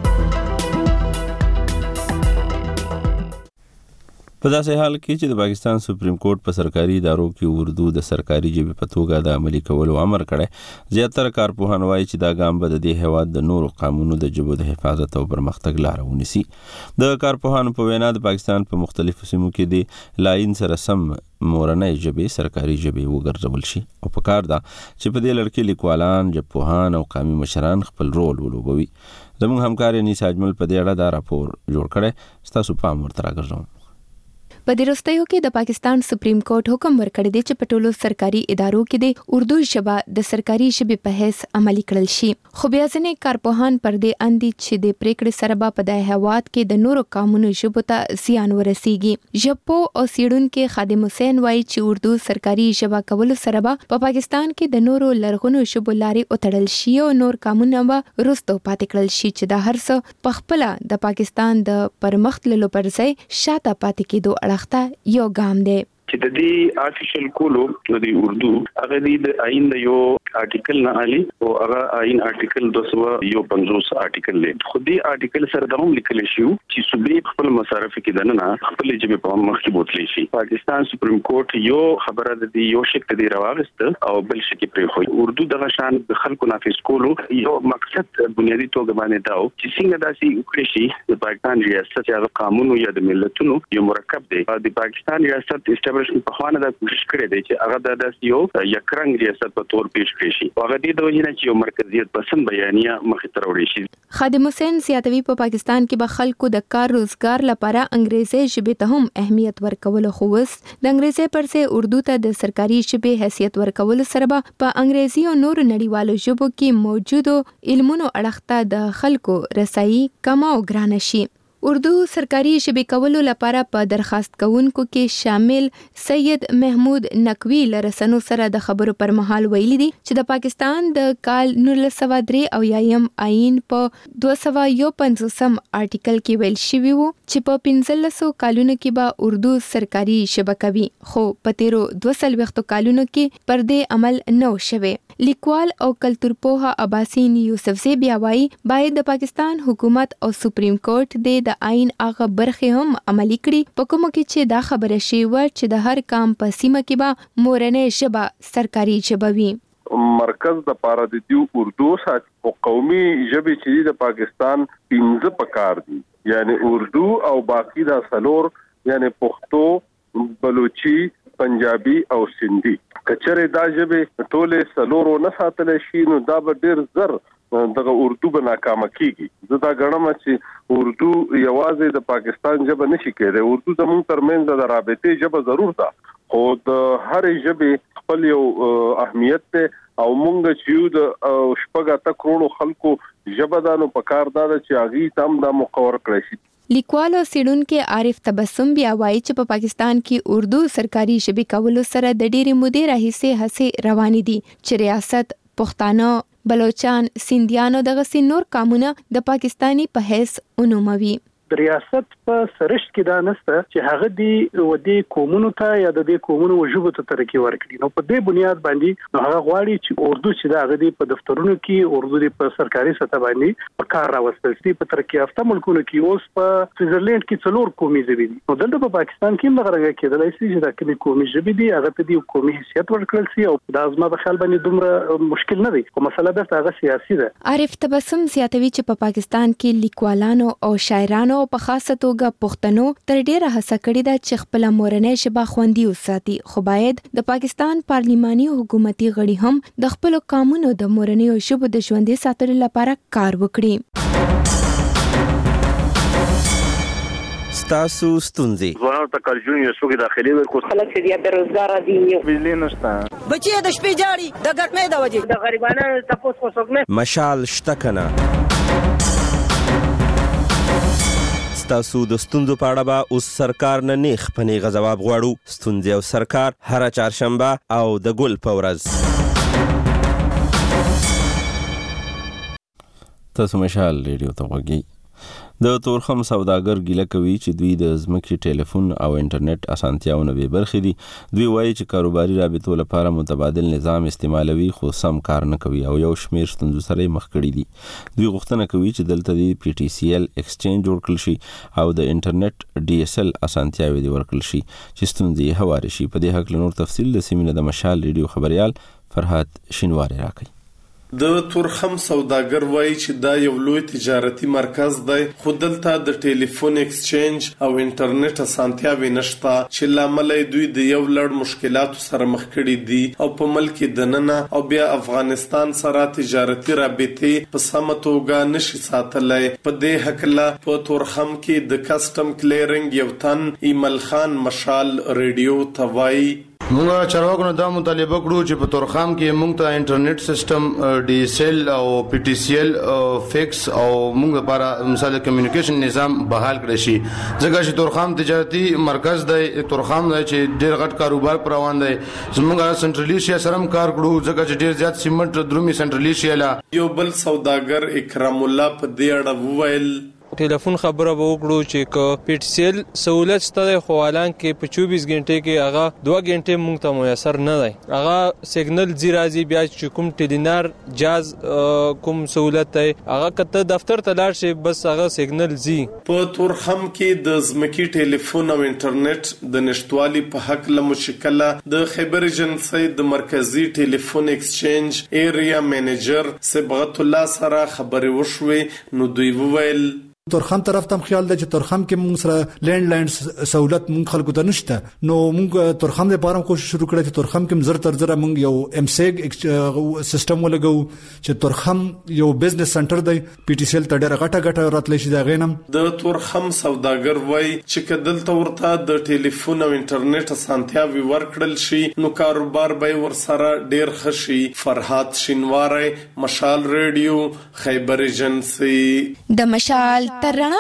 په داسې حال کې چې د پاکستان سپریم کورټ په سرکاري ادارو کې اردو د سرکاري ژبې په توګه د عملي کولو امر کړی، زیاتره کارپوهان وایي چې دا ګام به د دې هیواد د نورو قانونو د ژبو د حفاظت او پرمختګ لاره ونیسي. د کارپوهانو په وینا د پاکستان په مختلفو سیمو کې د لاین سره سم مورنۍ ژبې سرکاري ژبې وګرځول شي او په کار ده چې په دې لړ کې لیکوالان، ژبپوهان او قومي مشران خپل رول ولوبوي. زموږ همکار انیس اجمل په دې اړه دا راپور جوړ کړی، ستاسو پام ورته راګرځوم. په دې وروستیو کې د پاکستان سپریم کورټ حکم ورکړی دی چې په ټولو سرکاري ادارو کې د اردو ژبه د سرکاري ژبې په حیث عملي کړل شي. خو بیا ځینې کارپوهان پر دې اندي چې د پریکړې سره به په دې هیواد کې د نورو قومونو ژبو ته زیان ورسیږي. ژبپو او څېړونکي خادم حسین وایي چې اردو سرکاري ژبه کولو سره به په پاکستان کې د نورو لرغونو ژبو لارې وتړل شي او نور قومونه به وروسته پاتې کړل شي چې دا هر څه په خپله د پاکستان د پرمخ تللو پر ځای شاته پاتې کېدو اړخته یو ګام دی. چې د دې آرټیکل کولو د اردو هغه د آئین د یو آرټیکل نه علي او هغه آئین آرټیکل دو سو یو پنځوس آرټیکل دی. خو دې آرټیکل سره دا هم لیکل شوی چې صوبې خپل مصارف کې دنه خپل ژبه په مخ کې بوتلی شي. پاکستان سپریم کورټ یو خبره د دې یو شک دی راوغست او بل شک پرې خو اردو دغه شان د خلکو نافذ کولو یو مقصد بنیادی توګه باندې داو چې څنګه داسي وکړي شي د پاکستان ریاست یا قانون یا د ملتونو یو مرکب دی. د پاکستان ریاست په خوانه دا کوشش کړی دی چې هغه د داس یو یکرنګ ریاست په تور پیش کړی شي. هغه دې د وجې نه چې یو مرکزیت پسند بیانیه مخې ته راوړي شي. خادم حسین زیاتوي په پاکستان کې به خلکو د کار روزګار لپاره انګریزي ژبې ته هم اهمیت ورکول، خو اوس د انګریزي پر ځای اردو ته د سرکاري ژبې حیثیت ورکول سره به په انګریزي او نورو نړیوالو ژبو کې موجودو علمونو اړخ ته د خلکو رسایي کم او ګرانه شي. اردو سرکاري ژبې کولو لپاره په درخواست کوونکو کې شامل سید محمود نقوی له رسنو سره د خبرو پر مهال ویلي دي چې د پاکستان د کال نولس سوه درې اویایم آئین په دوه سوه یو پنځوسم آرټیکل کې ویل شوي وو چې په پنځلسو کالونو کې به اردو سرکاري ژبه کوي، خو په تیرو دوه څلوېښتو کالونو کې پر دې عمل نه و شوی. لیکوال او کلتور پوه عباسین یوسفزی بیا وایي باید د پاکستان حکومت او سپریم کورټ د د آئین هغه برخې هم عملي کړي په کومو کې چې دا خبره شوې وه چې د هر قام په سیمه کې به مورنۍ ژبه سرکاري ژبه وي. مرکز د پاره د دیو اردو سات او قومي ژبې چې د پاکستان پنځه پکار دي یعنی اردو او باقی دا سلور یعنی پښتو بلوچي پنجابي او سندي کچره دا ژبې ټوله سلور نه ساتل شي نو دا به ډیر زر دغه اردو به ناکامه کیږي زه دا غواړم چې اردو یوازې د پاکستان ژبه نشي کېدای اردو زموږ ترمنځ د رابطې ژبه ضرور ده خو د هرې ژبې خپل یو اهمیت ته او مونږ چې د شپږ اته کروڑو خلکو ژبه ده نو په کار ده چې هغه تام دا مقرر کړی شي لیکوال او سیډونکو عارف تبسم بیا وایي چې په پاکستان کې اردو سرکاري ژبې کولو سره د ډېرې مودې راهیسې هڅې روانې دي چې ریاست پښتانه بلوچان سیندیانو دغه سي نور قامونه د پاکستانی په حیث ونوموي ریاست په سرشت کې دا نسته چې هغه دی ودی کومونو ته یا د دې کومونو وجوب ته ترقی ورکړي نو په دې بنیاد باندې نو هغه غواړي چې اردو چې دا غدي په دفترونو کې اردو دی په سرکاري سطح باندې په کار راوستل شي په ترقی یافته ملکونو کې اوس په سویټزرلند کې څلور قومي ژبې دي نو دلته په پاکستان کې هم دغه کېدلای شي چې دا کومي قومي ژبې دي هغه ته دی قومي حیثیت ورکړل شي او دا ازما په خیال باندې دومره مشکل نه دی خو مسله ده هغه سیاسي ده عارف تبسم زیاتوي چې په پاکستان کې لیکوالانو او شاعرانو په خاصه توګه پښتنو تر ډیره هڅه کړې ده چې خپل مورنۍ ژبه خوندي وساتي خو باید د پاکستان پارلیماني حکومتي غړي هم د خپل قانونو د مورنۍ ژبو د ژوندۍ ساتلو لپاره کار وکړي ستاسو ستونزې ځوانانو ته کارجون یو څوک داخلي ورکو خلک چې بیا بیروزګار دي بجلی نشته بچي د شپې جاړي د ګټمې د وجې د غریبانو تاسو کو څوک نه مشال شتکنه ستاسو د ستونزو په اړه به اوس سرکار نه نیخ په نیغه ځواب غواړو ستونزې او سرکار هره چهارشنبه او د ګل په ورځ تاسو مشال ریډیو ته غوږی د تورخم سوداګر ګیله کوي چې دوی د ځمکې ټلیفون او انټرنیټ اسانتیاونه به برخې دي دوی وایي چې کاروباري رابطو لپاره متبادل نظام استعمالوي خو سم کار نه کوي او یو شمیر ستونزو سره مخ کړي دي دوی غوښتنه کوي چې دلته د پی ټی سی ایل ایکسچینج جوړ کړل شي او د انټرنیټ ډي اس ایل اسانتیاوي دی ورکړل شي چې ستونزې هواري شي په دې حق نور تفصیل د سیمینه د مشال ریډیو خبريال فرحات شینواری راکړي د تورخم سوداګر وایي چې دا یو لوی تجارتي مرکز دی خو دلته د ټلیفون ایکسچینج او انټرنیټ اسانتیاوي نشته چې لامل دوی د یو لړ مشکلاتو سره مخ کړي دي او په ملک دننه او بیا افغانستان سره تجارتي رابطې په سمه توګه نشي ساتلای په دې حق لا په تورخم کې د کسٹم کلیرنګ یو تن ایمل خان مشال ریډیو توای مونږه چارواکو دا مطالبه کړو چې په تورخم کې مونږ ته انټرنیټ سیستم ډي اس ایل او پی ټی سی ایل فکس او مونږ لپاره مثال کمیونیکیشن نظام بحال کړی شي ځکه چې تورخم تجارتي مرکز دی تورخم دی چې ډېر غټ کاروبار پر روان دی زموږه سنټرل ایشیا سره هم کار کړو ځکه چې ډېر زیات سیمنټ درومي سنټرل ایشیا لا یو بل سوداګر اکرام الله په دې اړه وویل ټلیفون خبره به وکړو چې ک پی ټی سی ایل سہولت شته خو حالان کې په چوبیس غنټې کې هغه دوه غنټې مونږ ته میسر نه دی هغه سیګنل زی راځي بیا چې کوم ټیلینار جاز کوم سہولت دی هغه کته دفتر ته لاړ شي بس هغه سیګنل زی په تورخم کې د ځمکې ټلیفون او انټرنیټ د نشټوالي په حق له مشکله د خیبر ایجنسی د مرکزی ټلیفون ایکسچینج ایریا منیجر صبغت الله سره خبرې وشوي نو دوی وویل تورخم طرف ته خیال دی چې تورخم کې موږ سره لینډ لاین سہولت موږ خلکو ته نشته نو موږ تورخم لپاره کوشش شروع کړې چې تورخم کې زر تر زر موږ یو ام سیګ سیستم ولګو چې تورخم یو بزنس سنټر دی پی ټی سی ایل ته ډېر غټه غټه راتلی شي دا غینم د تورخم سوداګر وای چې کدل تورته د ټلیفون او انټرنیټ اسانتیاوي ورکړل شي نو کاروبار به ور سره ډېر خشي فرحات شینواری مشال ریډیو خیبر ایجنسی د مشال تر رڼا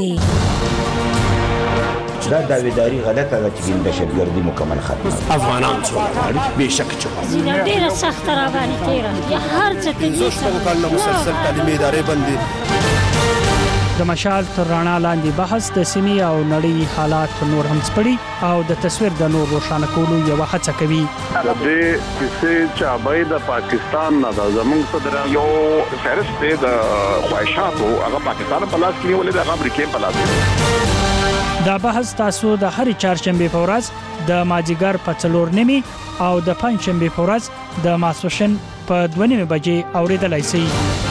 لاندې دا داویداری غلطه ده چې د دهشتګردي مکمل ختمه افغانان څو بهشکه چې ډیره سخت را باندې تیرا یا هر څه ته زوشتو کال مسلسل تعلیمي ادارې بندي د مشال تر رڼا لاندې بحث د سیمې او نړۍ حالات نور هم سپړي او د تصویر د نور روښانه کولو یو هڅه کوي د دې کیسې چې ابای د پاکستان نه د زمونږ صدر یو فهرست د خواهشاتو هغه پاکستان په لاس کې نیولې د امریکا په لاس دا بحث تاسو د هر چهارشنبه په ورځ د ماجیګر په څلور نیمه او د پنځشنبه په ورځ د ماسوشن په دوه نیمې بجې اورېدلای شئ.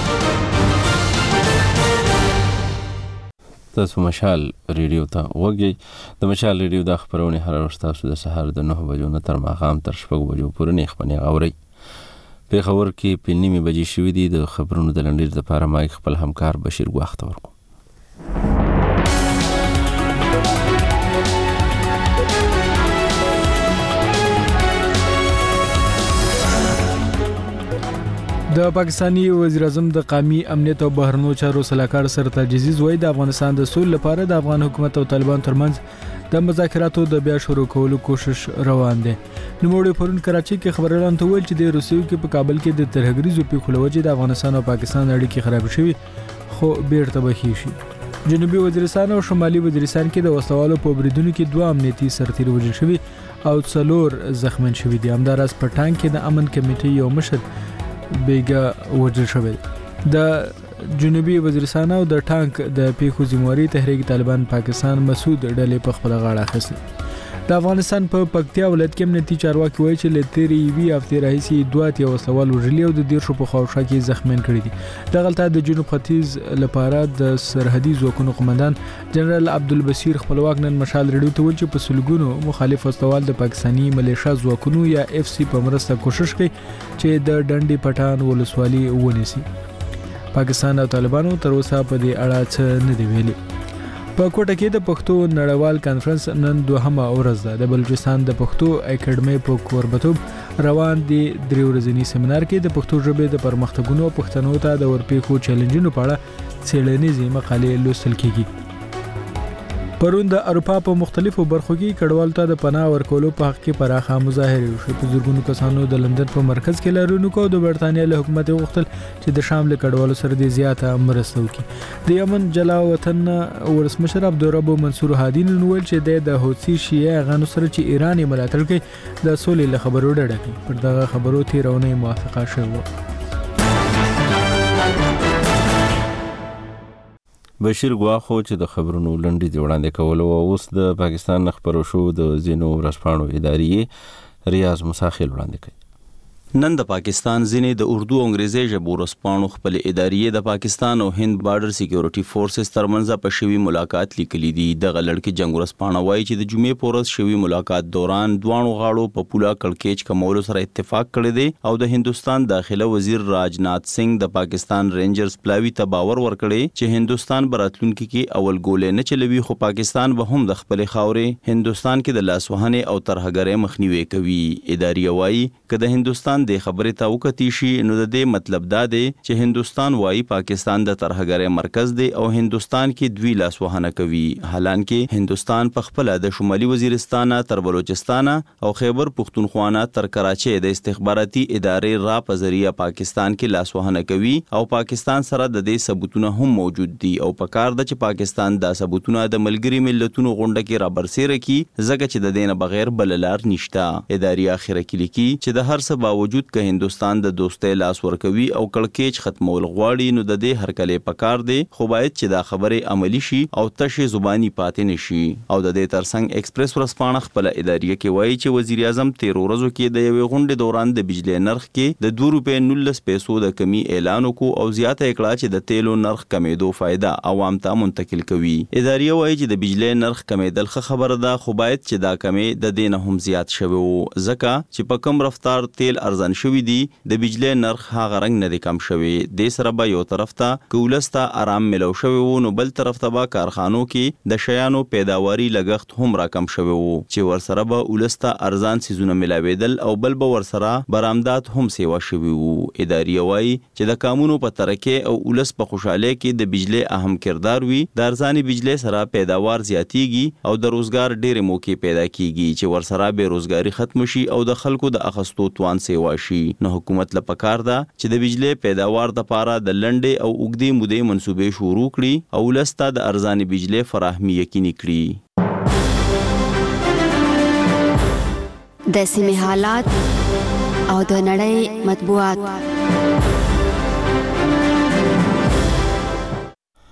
تاسو مشال ریډیو ته وګورئ. د مشال ریډیو د خبرونه هر ورځ تاسو د سهار د نه بجو نه تر ماښام تر شپږ بجو پورې نه خبرونه اورئ. په خبر کې په نیمه بجې شوې دي. د خبرونو د لنډیر لپاره ما خپل همکار بشیر وخت ورکو. د پاکستانی وزیر اعظم د قومي امنیت او بهرنیو چارو سلاکار سرتاج عزیز وایي د افغانستان د سولې لپاره د افغان حکومت او طالبان ترمنځ د مذاکراتو د بیا شروع کولو کوشش روان دی. نوموړي پرون کراچي کې خبريالانو ته ویل چې د روسیې کې په کابل کې د ترهګریزو پیښو لوجې د افغانستان او پاکستان اړیکې خراب شوي خو بیرته بخي شي. جنوبي وزیرستان او شمالي وزیرستان کې د وسلوالو په بریدونو کې دوه امنیتي سرتیر وژل شوي او څلور زخمن شوي دي. همداراز په ټانک کې د امن کمیټې یو مشر بیګا وژل شوی. د جنوبي وزیرستان او د ټانک د پیښو ذمہواری تحریک طالبان پاکستان مسعود ډلې په خپل غاړه اخیستې. د افغانستان په پکتیا ولایت کې امنیتي چارواکي وایي چې له تیرې یوې هفتې راهیسې دوه اتیا وسلوال وژلي او د دیرشو په خواوشا کې زخمیان کړي دي. دغلته د جنوب ختیځ لپاره د سرحدي ځواکونو قومندان جنرال عبدالبصیر خپلواک نن مشال ریډیو ته ویل چې په سلګونو مخالف وسلوال د پاکستانی ملیشیا ځواکونو یا اف سی په مرسته کوشش کوي چې د ډنډي پټان ولسوالي ونیسي. پاکستان او طالبانو تر اوسه په دې اړه څه نه دی ویلي. په کوټه کې د پښتو نړیوال کانفرنس نن دوهمه ورځ ده. د بلوچستان د پښتو اکیډمۍ په کوربتوب روان دي درې ورځنی سیمینار کې د پښتو ژبې د پرمختګونو او پښتنو ته د ورپېښو چیلنجونو په اړه څېړنیزې مقالې لوستل کیږي. پرون د اروپا په مختلفو برخو کې کډوالو ته د پناه ورکولو په حق کې پراخه مظاهرې وشوې. په زرګونو کسانو د لندن په مرکز کې لارونکو د برتانیا له حکومت غوښتل چې د شام له کډوالو سره د زیاته مرسته وکړي. د یمن جلا وطن ولسمشر عبدالرب منصور هادي نن ویل چې د حوثي شیعه غانو سره چې ایران یې ملاتړ کوي د سولې له خبرو ډډه کوي. پر دغه خبرو تیرونه موافقه شوه. بشیر ګواخو چې د خبرونو لنډیز وړاندې کولو او اوس د پاکستان خبرو شو د زینو ورځپاڼو ادارې ریاض مساخیل وړاندې کوي. نن د پاکستان ځینې د اردو او انګریزي ژبو ورځپاڼو خپل ادارې د پاکستان او هند بارډر سکیورټي فورسز ترمنځ په شوی ملاقات لیکلي دي. دغه لړکې جنگ ورځپاڼه وایي چې د جمعې په ورځ شوی ملاقات دوران دوانو غاړو په پولا کړکېچ کمولو سره اتفاق کړی دی او د هندستان داخله وزیر راجنات سنگ د پاکستان رینجرز پلاوی ته باور ورکړی چې هندستان براتلونکو کې اول ګولې نه چلوي خو پاکستان به هم د خپل خاورې هندستان کې د لاسوهنې او ترهګرۍ مخنیوي کوي. ادارې وایي چې د هندستان د خبرې ته وکتی شي نو د دې مطلب دا دی چې هندستان وایي پاکستان د ترهګرۍ مرکز دی او هندستان کې دوی لاسوهنه کوي. حالانکه هندستان په خپل د شمالي وزیرستان تر بلوچستان او خیبر پختونخوا تر کراچي د استخباراتي ادارې را په ذریعہ پاکستان کې لاسوهنه کوي او پاکستان سره د دې ثبوتونه هم موجود دي او په کار د چې پاکستان دا ثبوتونه د ملګری ملتونو غونډه کې را برسېره کی ځکه چې د دینه بغیر بل لار نشته. ادارې اخره کې لیکي چې د هر څه باوجود که هندستان د دوستۍ لاس ورکوي او کړکېچ ختمول غواړي نو د دې هرکلی پکار دی خو باید چې دا خبره عملی شي او تشه زبانی پاتې نشي. او د دې ترڅنګ ایکسپریس ورځپاڼه خپل ادارې کې وایي چې وزیر اعظم تیر ورځو کې د یوې غونډې دوران د بجلی نرخ کې د دوه روپۍ نولس پیسو د کمی اعلان وکړ او زیاته کړه چې د تیلو نرخ کمیدو فائدہ عوام ته منتقل کوي. ادارې وایي چې د بجلی نرخ کمیدل ښه خبره ده خو باید چې دا کمی د دې نه هم زیات شوی وو ځکه چې په کم رفتار تیل ارزان شوی دی د بجلی نرخ هغه رنګ نه دی کم شوی. د سره به یو طرف ته کولستا آرام ملو شوی وو نو بل طرف ته به کارخانو کې د شیانو پیداواری لګښت هم را کم شوی وو چې ورسره به ولستا ارزان سيزونه ملاویدل او بل به ورسره برآمدات هم سیوا شوی وو. ادارې وایي چې د قانونو په ترکه او ولس په خوشاله کې د بجلی اهم کردار وي. د ارزاني بجلی سره پیداوار زیاتیږي او د روزګار ډېر موقع پیدا کیږي چې ورسره به روزګاری ختم شي او د خلکو د اخستو توان سیوا شي. نو حکومت له پکار ده چې د بجلی پیداوار د پاره د لنډې او اوږدې مودې منصوبې شروع کړي او ولسته د ارزاني بجلی فراهمي یقیني کړي. د سیمې حالات او د نړۍ مطبوعات.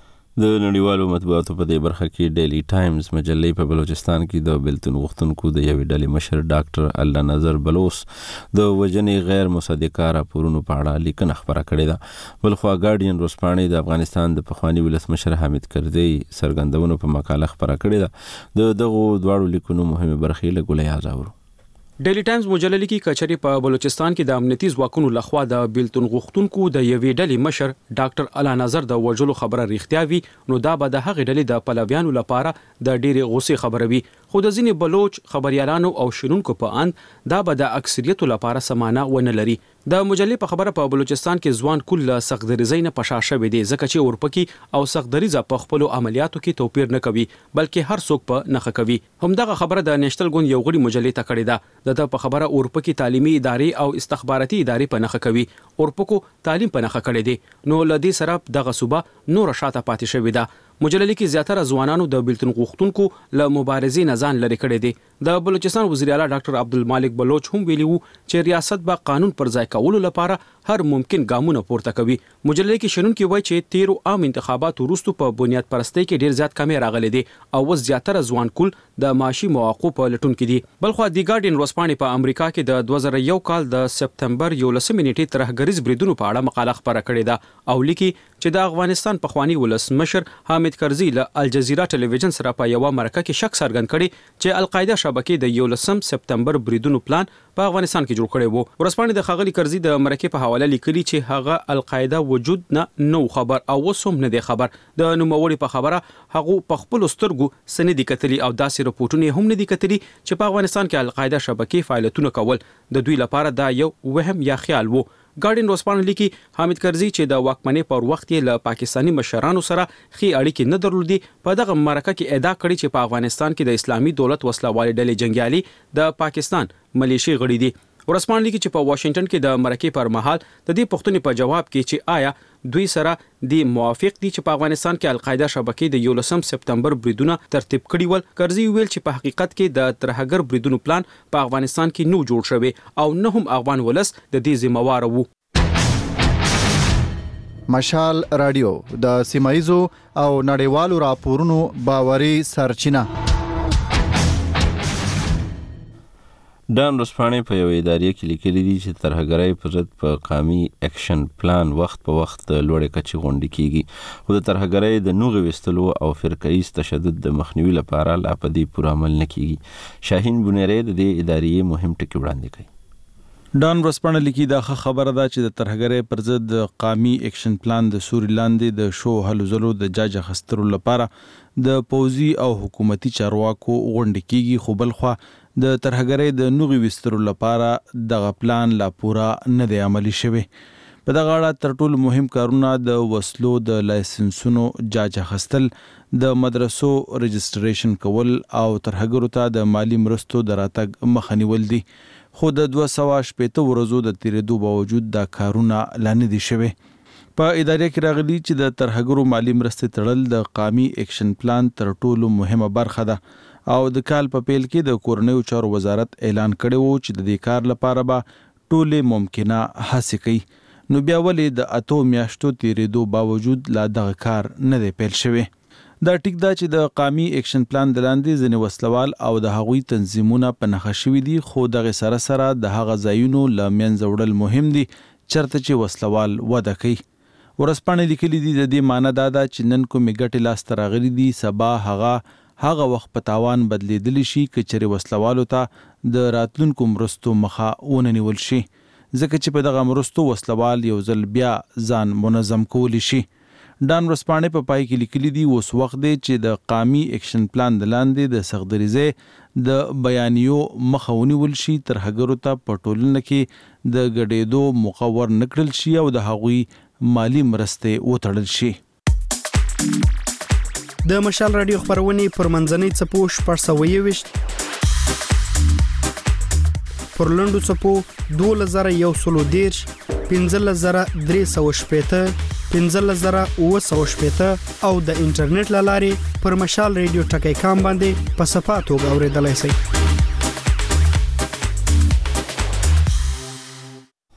د نړیوالو مطبوعاتو په دې برخه کې ډیلی ټایمز مجلې په بلوچستان کې د بیلتون غوښتونکو د یوې ډلې مشر ډاکټر الله نظر بلوس د وژنې غیر مصدقه راپورونو په اړه لیکنه خپره کړې ده. بلخوا ګارډین ورځپاڼې د افغانستان د پخواني ولسمشر حامد کرزي څرګندونو په مقاله خپره کړې ده. د دغو دواړو لیکونو مهمه برخې له ګولۍ اورو. ډیلی ټایمز مجله لیکي کچري په بلوچستان کې د امنیتي ځواکونو لخوا د بیلتون غوښتونکو د یوې ډلې مشر ډاکټر الله نظر د وژلو خبره ریښتیا وي نو دا به د هغې ډلې د پلویانو لپاره د ډېرې غوسې خبره وي. خو د ځینې بلوچ خبريالانو او شنونکو په اند دا به د اکثریتو لپاره سمانه ونه لري. د مجلې په خبره په بلوچستان کې ځوان کل له سختدریزۍ نه په شا شوي دي ځکه چې اورپکي او سختدریزه په خپلو عملیاتو کې توپیر نه کوي بلکې هر څوک په نښه کوي. همدغه خبره د نېشنل ګوند یو غړي مجلې ته کړې ده. د په خبره اورپکي تعلیمي ادارې او استخباراتي ادارې په نښه کوي. اورپکو تعلیم په نښه کړی دی نو ل دې سره دغه صوبه نور شاته پاتې شوې ده. مجلې کې زیاتره ځوانانو د بیلتون غوښتونکو له مبارزې نه ځان لرې کړی دی. د بلوچستان وزیر اعلی ډاکټر عبدالمالک بلوچ هم ویلي وو چې ریاست به قانون پر ځای کولو لپاره هر ممکن ګامونه پورته کوي. مجلې کې شنونکي وایي چې تیرو عام انتخاباتو وروسته په بنیاد پرستۍ کې ډیر زیات کمی راغلي دي او اوس زیاتره ځوان کول د معاشي مواقعو په لټون کې دي. بلخو د ګارډین ورځپاڼې په امریکا کې د دوه زره یو کال د سپتمبر یولسمې نیټې ترهګریز بریدونو په اړه مقاله خپره کړې ده او لیکي چې د افغانستان پخوانی ولسمشر حامد کرزي له الجزیره ټلویزیون سره په یو مرکه کې شک څرګند کړي چې القاعده شبکې د یولسم سپتمبر بریدونو پلان په افغانستان کې جوړ کړی وو. ورځپاڼې د ښاغلي کرزي د مرکه په حواله لیکلي چې هغه القاعده وجود نه نو خبر او وسوم نه دی خبر. د نوموړي په خبره هغه په خپل سترګو سندې کتلي او داسې رپورټونه هم نه دي کتلي چې په افغانستان کې القاعده شبکې فعالیتونه کول د دوی لپاره دا یو وهم یا خیال وو. ګارډین ورځپاڼه لیکي حامد کرزي چې د واکمنۍ پر وخت یې له پاکستاني مشرانو سره ښې اړیکې نه درلودي په دغه مرکه کې ادعا کړې چې په افغانستان کې د اسلامي دولت وسلوالې ډلې جنگیالي د پاکستان ملیشي غړي دي. ورځپاڼه لیکي چې په واشنگټن کې د مرکې پر مهال د دې پوښتنې په جواب کې چې آیا دوی سره د موافق دي چې په افغانستان کې القاعده شبکې د یولسم سپتمبر بریدونه ترتیب کړي ول. کرزي ویل چې په حقیقت کې د ترهګر بریدونو پلان په افغانستان کې نو جوړ شوی او نه هم افغان ولس د دې ذمہوار وو. مشال رادیو د سیمایزو او نړیوالو راپورونو باوري سرچینه. ډان ورځپاڼې په یوې ادارې کې لیکلي دي چې ترهګرۍ پر ضد په قامي اکشن پلان وخت په وخت لوړې کچې غونډې کیږي خو د ترهګرۍ د نوغې ویستلو او فرقه‌ایز تشدد د مخنیوي لپاره لا په دې پوره عمل نه کیږي. شاهین بونیری د دې ادارې مهم ټکي وړاندې کوي. ډان ورځپاڼه لیکي دا خبره ده چې د ترهګرۍ پر ضد د قامي اکشن پلان د سوري لاندې د شو هلو زلو د جاج اخیستلو لپاره د پوځي او حکومتي چارواکو غونډې کیږي خو بلخوا د ترهګرۍ د نوغې ویستلو لپاره دغه پلان لا پوره نه دی عملي شوی. په دغه اړه تر ټولو مهم کارونه د وسلو د لایسنسونو جاج اخیستل، د مدرسو رجسټریشن کول او ترهګرو ته د مالی مرستو د راتګ مخه نیول دي. خو د دوه سوه شپېته ورځو د تیریدو باوجود دا کارونه لا نه دي شوي. په ادارې کې راغلي چې د ترهګرو مالی مرستې تړل د قامي اکشن پلان تر ټولو مهمه برخه ده او د کال په پیل کې د کورنیو چارو وزارت اعلان کړی وو چې د دې کار لپاره به ټولې ممکنه هڅې کوي. نو بیا ولې د اتو میاشتو تیریدو باوجود لا دغه کار نه دی پیل شوی؟ دا ټیک ده چې د قامي اکشن پلان د لاندې ځینې وسلوال او د هغوی تنظیمونه په نښه شوي دي خو دغه سره سره د هغه ځایونو له منځه وړل مهم دي چېرته چې وسلوال وده کوي. ورځپاڼې لیکلي دي د دې معنی دا ده چې نن کومې ګټې لاسته راغلي دي سبا هغه هغه وخت په تاوان بدلیدلی شي که چېرې وسلوالو ته د راتلونکو مرستو مخه ونه نیول شي ځکه چې په دغه مرستو وسلوال یو ځل بیا ځان منظم کولی شي. ډان ورځپاڼې په پای کې لیکلي دي اوس وخت دی چې د قامي اکشن پلان د لاندې د سختدریزۍ د بیانیو مخه ونیول شي، ترهګرو ته په ټولنه کې د ګډېدو موقع ورنه کړل شي او د هغوی مالی مرستې وتړل شي. د مشال رادیو خپرونې پر منځنۍ څپو شپږ سوه یوویشت پر لنډو څپو دولس زره یو سلو دېرش پنځلس زره درې سوه شپېته پنځلس زره اووه سوه شپېته او د انټرنیټ له لارې پر مشال رادیو ټکی کام باندې په صفا توګه اورېدلی شئ.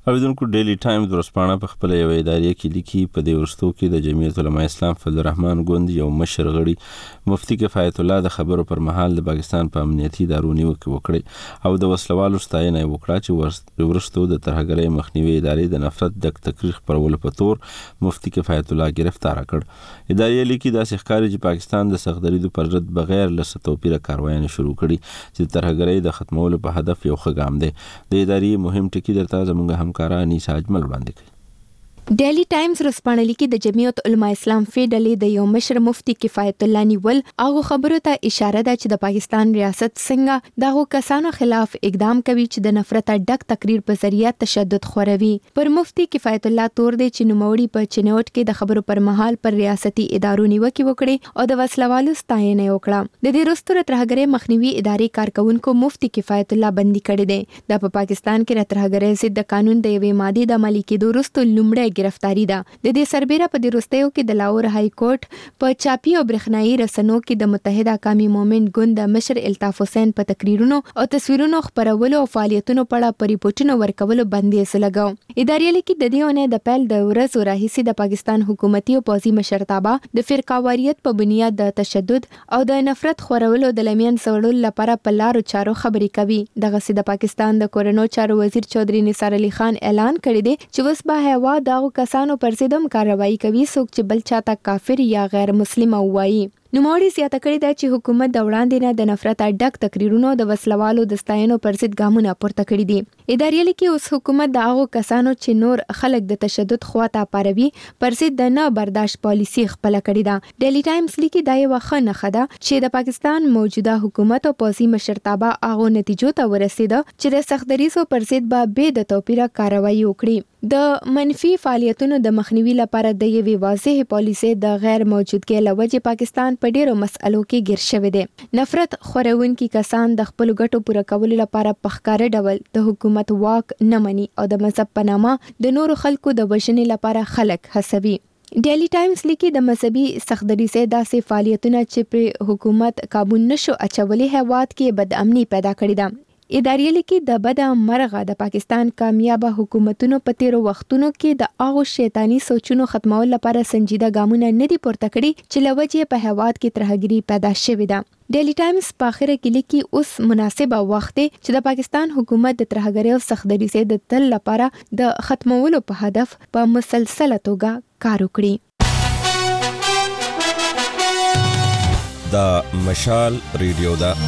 اوریدونکو ډیلی ټایمز ورځپاڼه په خپل یو ادارې کې لیکي په دې وروستو کې د جمعیت علماء اسلام فضل الرحمن ګوند یو مشر غړي مفتی کفایت الله د خبرو پر مهال د پاکستان په امنیتي ادارو نیوکې وکړې او د وسلوالو ستاینه یې وکړه چې وروستو د ترهګرۍ مخنیوي ادارې د نفرت ډک تقریر خپرولو په تور مفتی کفایت الله گرفتار کړ. ادارې لیکي داسې ښکاري چې پاکستان د سخت دریدو پر ضد بغیر له څه توپیره کاروایانې شروع کړي چې ترهګرۍ د ختمولو په هدف یو ښه ګام دی. د ادارې مهم ټکي درته زموږ همکارا انیسا اجمل وړاندې کړي. ډیلی ټایمز ورځپاڼه لیکي د جمعیت علماء اسلام فیډلې د یو مشر مفتی کفایت الله نیول هغه خبرو ته اشاره ده چې د پاکستان ریاست څنګه دغه کسانو خلاف اقدام کوي چې د نفرت ډک تقریر په ذریعہ تشدد خوروي. پر مفتی کفایت الله تور دی چې نوموړي په چنوټ کې د خبرو پر مهال پر ریاستي ادارو نیوکې وکړي او د وسلوالو ستاینه وکړه. د دې وروسته ترهګرۍ مخنیوي ادارې کارکونکو مفتی کفایت الله بندي کړی دی. د پاکستان کې ترهګرۍ ضد د قانون د یوې ماده د عملي کېدو وروسته لومړی گرفتاری ده. د دې سربېره په دې وروستیو کې د لاهور های کورټ په چاپی او برېښنایي رسنو کې د متحده قومي مومنت ګوند د مشر الطاف حسین په تقریرونو او تصویرونو خپرولو او فعالیتونو په اړه په ریپورتونو ورکولو بندیز لګاو. ادارې لیکي د دې اونۍ د پیل د ورځو راهیسې د پاکستان حکومتي او پوځي مشرتابه د فرقاواریت په بنیاد د تشدد او د نفرت خورولو د لمین سوړلو لپاره په لارو چارو خبرې کوي. دغه سي د پاکستان د کورونو چارو وزیر چودري نثار علي خان اعلان کړی دی چې وس به هوا دغه کسانو پر ضد هم کاروایی کوي څوک چې بل چاته کافر یا غیر مسلم وایي. نوموړي زیاته کړې ده چې حکومت د وړاندې نه د نفرت ډک تقریرونو د وسلوالو د ستاینو پر ضد ګامونه پورته کړي دي. ادارې لیکي اوس حکومت د هغو کسانو چې نور خلک د تشدد خواته پاروي پر ضد د نه برداشت پالیسي خپل کړې ده. ډیلی ټایمز لیکي دا یو ښه نښه ده چې د پاکستان موجوده حکومت او پوځي مشرتابه هغو نتیجو ته ورسېده چې د سخت دریځو پر ضد به بې د توپیره کاروایی وکړي. د منفي فعالیتونو د مخنیوي لپاره د یوې واضحې پالیسۍ د غیر موجودګۍ له وجې پاکستان په ډیرو مسألو کې ګیر شوی دی. نفرت خورونکي کسان د خپل ګټو پوره کولو لپاره په ښکاره ډول د حکومت واک نه مني او د مذهب په نامه د نورو خلکو د وژنې لپاره خلک هڅوي. ډیلی ټایمز لیکي د مذهبي سختدریځۍ داسې فعالیتونه چې پر حکومت قابو نشو اچولي هیواد کې بد امني پیدا کړې ده. ادارې لیکي د بد مرغه د پاکستان کامیابه حکومتونو په تیرو وختونو کې د هغو شیطانی سوچونو ختمولو لپاره سنجیده ګامونه نه دي پورته کړي چې له وجې په هیواد کې ترهګري پیدا شوې ده. ډیلی ټایمز په اخر کې لیکي اوس مناسبه وخت دی چې د پاکستان حکومت د ترهګرۍ او سختدریځۍ د تل لپاره د ختمولو په هدف په مسلسله توګه کار وکړي. دا مشال ریډیو ده.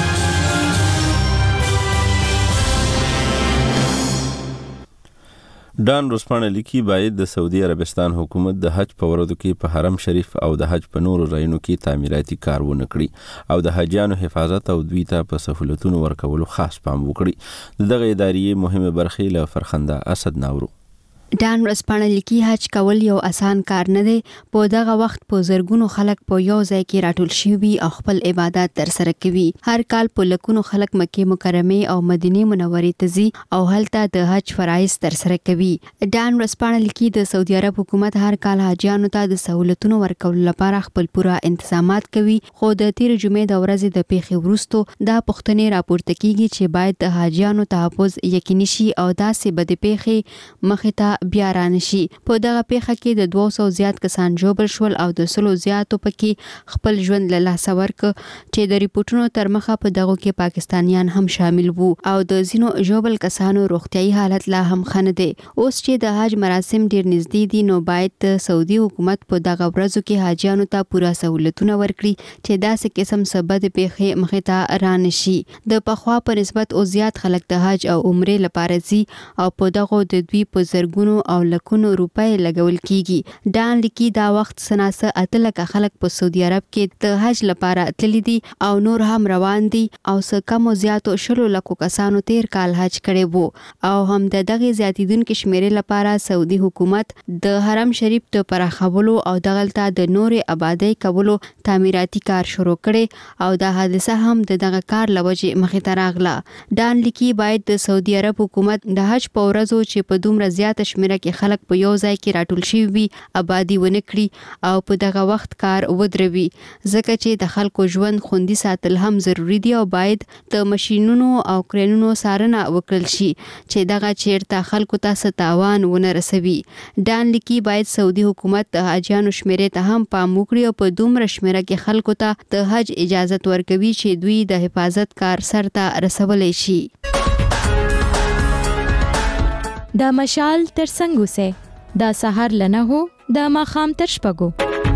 ډان ورځپاڼه لیکي باید د سعودي عربستان حکومت د حج په ورځو کې په حرم شریف او د حج په نورو ځایونو کې تعمیراتي کار ونه کړي او د حاجیانو حفاظت او دوی ته په سہولتونو ورکولو خاص پام وکړي. دغه ادارې مهمه برخې له فرخنده اسد ناورو. ډان ورځپاڼه لیکي حج کول یو اسان کار نه دی. په دغه وخت په زرګونو خلک په یو ځای کې راټول شوي او خپل عبادت ترسره کوي. هر کال په لکونو خلک مکه مکرمه او مدینه منورې ته ځي او هلته د حج فرایض ترسره کوي. ډان ورځپاڼه لیکي د سعودي عرب حکومت هر کال حاجیانو ته د سہولتونو ورکولو لپاره خپل پوره انتظامات کوي، خو د تیر جمعې د ورځې د پیښې وروسته دا پوښتنې راپورته کیږي چې باید د حاجیانو تحفظ یقیني شي او داسې بد پیښې مخې ته بیا رانشي. په دغه پیښه کې د دوه سوه زیات کسان ژوبل شول او د سلو زیاتو پکې خپل ژوند له لاسه ورکړ چې د ریپورتونو تر مخه په دغه کې پاکستانیان هم شامل وو او د ځینو ژوبل کسانو روغتیايي حالت لا هم ښه نه دی. اوس چې د حج مراسم ډیر نږدې دي نو باید د سعودي حکومت په دغه ورځو کې حاجیانو ته پوره سہولتونه ورکړي چې داسې قسم څه بد پیښې مخې ته رانشي. د پخوا په نسبت او زیات خلک د حج او عمرې لپاره ځي او په دغه د دوی په زرګونو او لکونو روپۍ لګول کیږي. ډان لیکي دا وخت سناسه اته لکه خلک په سعودي عرب کې د حج لپاره تللي دي او نور هم روان دي او څه کم او زیاتو شلو لکو کسانو تیر کال حج کړی وو او هم د دغه زیاتیدونکو شمیرې لپاره سعودي حکومت د حرم شریف د پراخولو او دغلته د نورې آبادی کولو تعمیراتي کار شروع کړي او دا حادثه هم د دغه کار لوجې مخې ته راغله. ډان لیکي باید د سعودي عرب حکومت د حج په ورځو چې په دومره زیات شمیره کې خلک په یو ځای کې راټول شوي وي آبادی ونه کړي او په دغه وخت کار ودروي ځکه چې د خلکو ژوند خوندي ساتل هم ضروری دي او باید د ماشينونو او کرینونو څارنه وکړل شي چې دغه چیرته خلکو ته ستاوان ونه رسوي. ډان لیکي باید سعودي حکومت د حاجیانو شمیره ته هم پام وکړي او په دومره شمیره کې خلکو ته د حج اجازه ورکوي چې دوی د حفاظت کار سرته رسولای شي. د مشال تر څنګه سه د سحر لنه هو د ماخام تر شپګو.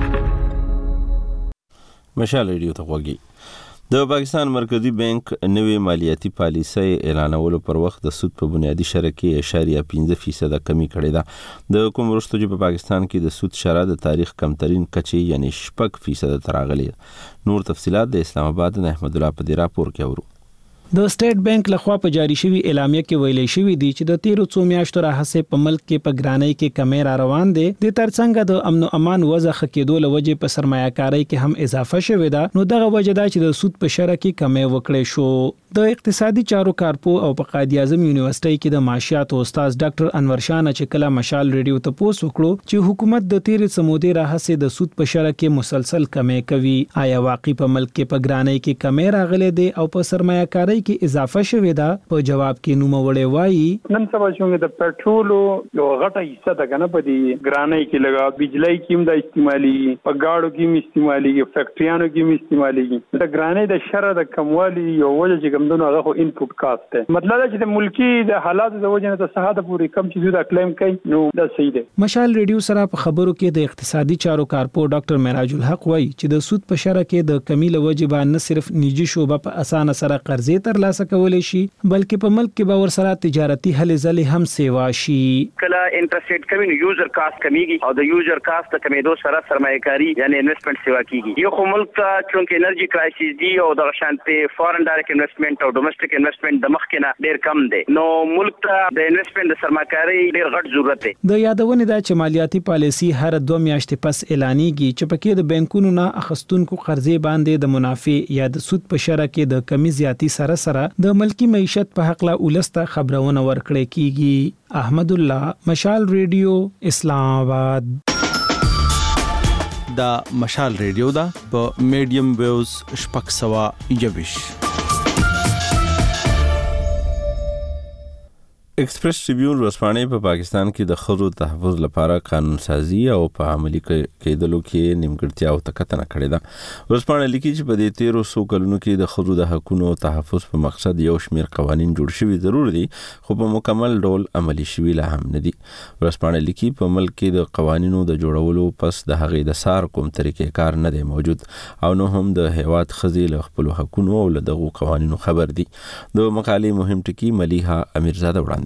مشال ریډیو ته وګورئ. د پاکستان مرکزی بانک نوې مالیاتي پالیسۍ اعلانولو پر وخت د سود په بنیادی شرح کې اشاریه پنځه فیصد کمی کړې ده. د کوم وروسته چې په پاکستان کې د سود شرح د تاریخ کمترین کچې یعنی شپږ فیصد ته راغلي. نور تفصيلات د اسلام آباد نه احمد الله په دې راپور کې اورو. د سټیټ بانک لخوا په جاری شوی اعلامیه کې ویلي شوی دی چې د تیرو څو میاشتو راهیسې په ملک کې په ګرانۍ کې کمی را روان دي. د ترڅنګ د امن او امان وضع خکېدو لوجه په سرمایه‌کاري کې هم اضافه شوې ده. نو دغه وجه دا چې د سود په شرح کې کمی وکړې شو. د اقتصادي چارو کارپو او په قائد اعظم یونیورسيټي کې د معاشيات استاد ډاکټر انور شاه نه چې کله مشال ریډیو ته پوس وکړو چې حکومت د تیرې سمودي راهیسې د سود په شرح کې مسلسل کمی کوي. آیا واقعي په ملک کې په ګرانۍ کې کمی راغلي دي او په سرمایه‌کاري کې اضافه شوې ده؟ په جواب کې نوموړی وایي نن سبا چې د پټرول یو غټه حصہ ده کنه په دې ګرانۍ کې لگا بجلی کې هم د استعمالي په گاډو کې هم استعمالي فیکټریانو کې هم استعمالي د ګرانۍ د شر د کموالي یو وجه چې کومونه هغه خو انپوټ کاست ده. مطلب چې د ملکی د حالات د وجه نه د صحت پوری کم چې دا کلیم کوي نو دا صحیح ده. مشال ریډیو سره په خبرو کې د اقتصادي چارو کارپو ډاکټر معراج الحق وایي چې د سود په شرح کې د کمی لوجه باندې نه صرف نجی شوبه په اسانه سره قرضې ترلاسه کولای شي بلکې په ملک کې باور سره تجارتي هلې ځلې هم سیوا شي. کله انټرست ریټ کمی نو یوزر کاست کمیږي او د یوزر کاست کمیدو سره سرمایه‌کاري یعنی انویسټمنټ سیوا کیږي. یو خو ملک چونکه انرژي کرایسیس دی او د شانتي فورن ډایرکټ انویسټمنټ او ډومېسټک انویسټمنټ د مخ کې نه ډیر کم دی نو ملک ته د انویسټمنټ د سرمایه‌کاري ډیر غټ ضرورت دی. د یادونه ده چې مالیاتي پالیسي هر دوه میاشتې پس اعلانېږي چې پکې د بانکونو نه اخستونکو قرضې باندې د منافع یا د سود په شرح کې د کمی زیاتی سره سره د ملکی معیشت په حق لا ولسته خبرونه ورکړې کیږي. احمد الله مشال ریډیو اسلام آباد. دا مشال ریډیو دا په میډیم ویوز شپږ سوه یویش. ایکسپریس ټریبیون ورځپاڼې په پاکستان کې د ښځو تحفظ لپاره قانون سازي او په عملي کېدلو کې نیمګړتیا او تکتنه کړې ده. ورځپاڼه لیکي چې په دې تیرو څو کلونو کې د ښځو د حقوقو او تحفظ په مقصد یو شمېر قوانین جوړ شوي ضرور دي خو په مکمل ډول عملي شوي لا هم نه دي. ورځپاڼه لیکي په ملک کې د قوانینو د جوړولو پس د هغې د سار کوم طریقې کار نه دی موجود او نو هم د هیواد ښځې له خپلو حقوقو او له دغو قوانینو خبر دي. د مقالې مهم ټکی ملیحه امیرزاده وړاندې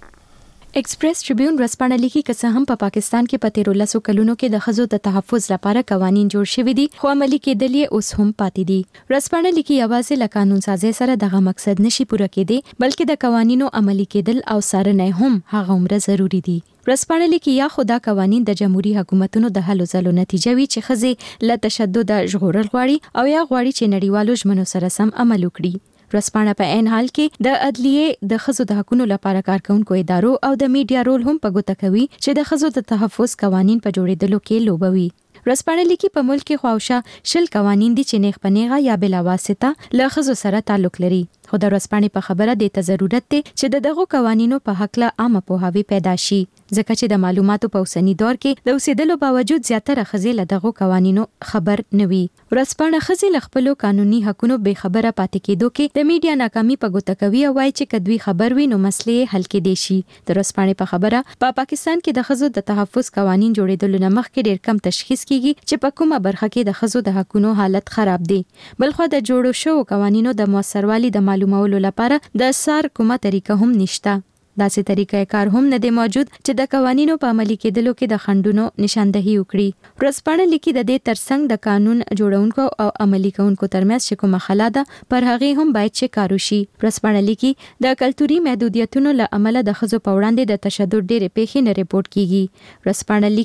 ایکسپریس ټریبیون ورځپاڼه لیکي چې څه هم په پاکستان کې په تیرو لسو کلونو کې د ښځو د تحفظ لپاره قوانين جوړ شوي دي خو عملي کېدل یې اوس هم پاتې دي. ورځپاڼه لیکي یوازې له قانون سازي سره دغه مقصد نشي پوره کېدی بلکې د قوانینو عملي کېدل او څارنه هم هغه عمره ضروری دي. ورځپاڼه لیکي یا خدا قوانين د جمهوریت حکومتونو د هلو ځلو نتیجه وي چې ښځې له تشدد ژغورل غواړي او یا غواړي چې نړیوالو ژمنو سره سم عمل وکړي. ورځپاڼه په عین حال کې د عدلیه د ښځو د حقوقو لپاره کارکونکو ادارو او د میډیا رول هم په ګوته کوي چې د ښځو د تحفظ قوانين په جوړېدلو کې لوبوي. ورځپاڼه لیکي په ملک کې خواوشه شل قوانين دي چې نیغ پنیغه یا بلا واسطه له ښځو سره تعلق لري. خو د ورځپاڼې په خبره د ته ضرورت دی چې د دغو قوانینو په حق له عامه پوهاوی پیدا شي ځکه چې د معلوماتو په اوسنی دور کې د اوسېدلو باوجود زیاتره ښځې له دغو قوانینو خبر نه وي. ورځپاڼه ښځې له خپلو قانوني حقونو بې خبره پاتې کېدو کې د میډیا ناکامي په ګوته کوي او وایي چې کدوې خبر وي نو مسلې حل کېدای شي. د ورځپاڼې په خبره په پاکستان کې د ښځو د تحفظ قوانین جوړېدلو نه مخکې ډېر کم تشخیص کیږي چې په کومه برخه کې د ښځو د حقونو حالت خراب دی. بلخو د جوړو شوو قوانینو د موثروالي د معلومولو لپاره د سار کومه طریقه هم نشته. داسې طریقې کار هم نه دی موجود چې د قوانینو په عملي کېدلو کې د خنډونو نشاندهي وکړي. ورځپاڼه لیکي د دې ترڅنګ د قانون جوړونکو او عملي کوونکو ترمنځ چې کومه خلا ده پر هغې هم باید چې کار وشي. ورځپاڼه لیکي د کلتوري محدودیتونو له امله د ښځو په وړاندې د تشدد ډېرې پیښې نه ریپورټ کیږي. ورځپاڼه لیکي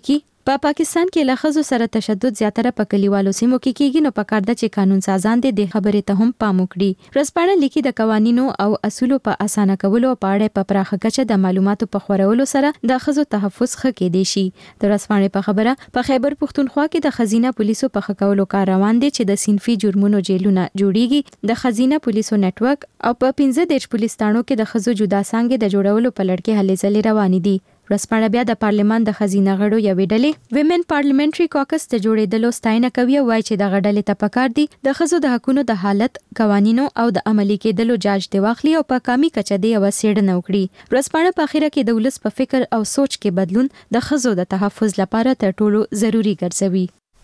په پا پاکستان کې له ښځو سره تشدد زیاتره په کلیوالو سیمو کې کیږي، نو پکار ده چې قانون سازان دې د خبرې ته هم پام وکړي. ورځپاڼه لیکي د قوانینو او اصولو په اسانه کولو په اړه په پراخه کچه د معلوماتو په خورولو سره د ښځو تحفظ ښه کېدی شي. د ورځپاڼې په خبره په خیبر پښتونخوا کې د خزینه پولیسو په ښه کولو کار روان دی چې د صنفي جرمونو جیلونه جوړیږي. د خزینه پولیسو نیټورک او په پنځه دیرش پولیس تانو کې د ښځو جدا څانګې د جوړولو په لړ کې هلې ځلې روانې دي. ورځپاڼه بیا د پارلمان د خزینه غړو یوې ډلې ویمن پارلیمنټري کاکس ته جوړېدلو ستاینه کوي او وایي چې دغه ډلې ته پکار دي د ښځو د حقونو د حالت، قوانینو او د عملي کېدلو جاج دی واخلي او په قامي کچه دی یوه څېړنه وکړي. ورځپاڼه په اخره کې د ولس په فکر او سوچ کې بدلون د ښځو د تحفظ لپاره تر ټولو ضروري ګرځوي.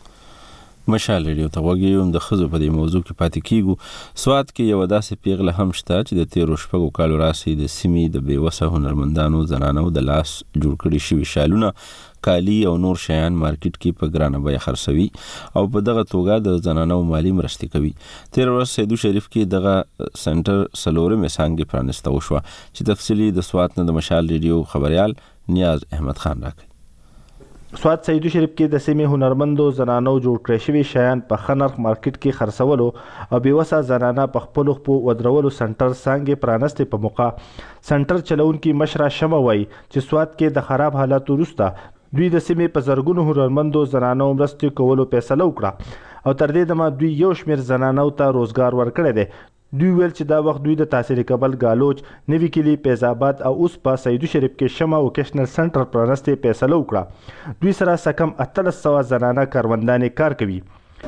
مشال ریډیو ته وګورئ د ښځو په دې موضوع کې پاتې کیږو. سواد کې یو داسې پیغله هم شته چې د تیرو شپږو کالو راسي د سیمې د بیوسه هنرمندانو زنانو د لاس جوړ کړي شوي شالونه، کالی او نور شیان مارکیټ کې په ګرانه بیه خرڅوي او په دغه توګه د زنانو مالی مرستې کوي. تیر ورځ سیدو شریف کې دغه سنټر څلورمې څانګې پرانسته وشوه چې تفصیلي د سواد نه د مشال ریډیو خبريال نیاز احمد خان راکړي. سواد سیدو شریف کې د سیمې هنرمندو زنانو جوړ کړی شوي شیان په ښه نرخ مارکیټ کې خرڅولو او بېوسه زنانه په خپلو خپو ودرولو سنټر څانګې پرانستې په موقع سنټر چلونکي مشره شمه وایي چې سواد کې د خراب حالاتو وروسته دوی د سیمې په زرګونو هنرمندو زنانو مرستې کولو فیصله وکړه او تر دې دمه دوی یو شمېر زنانو ته روزګار ورکړی دی. دوی ویل چې دا وخت دوی د تحصیل کبل گالوچ، نوی کلی، فیض آباد او اوس په سیدو شریف کې شمه وکیشنل سنټر پرانستې فیصله وکړه. دوی سره سکم اتلس سوه زنانه کاروندانې کار کوي.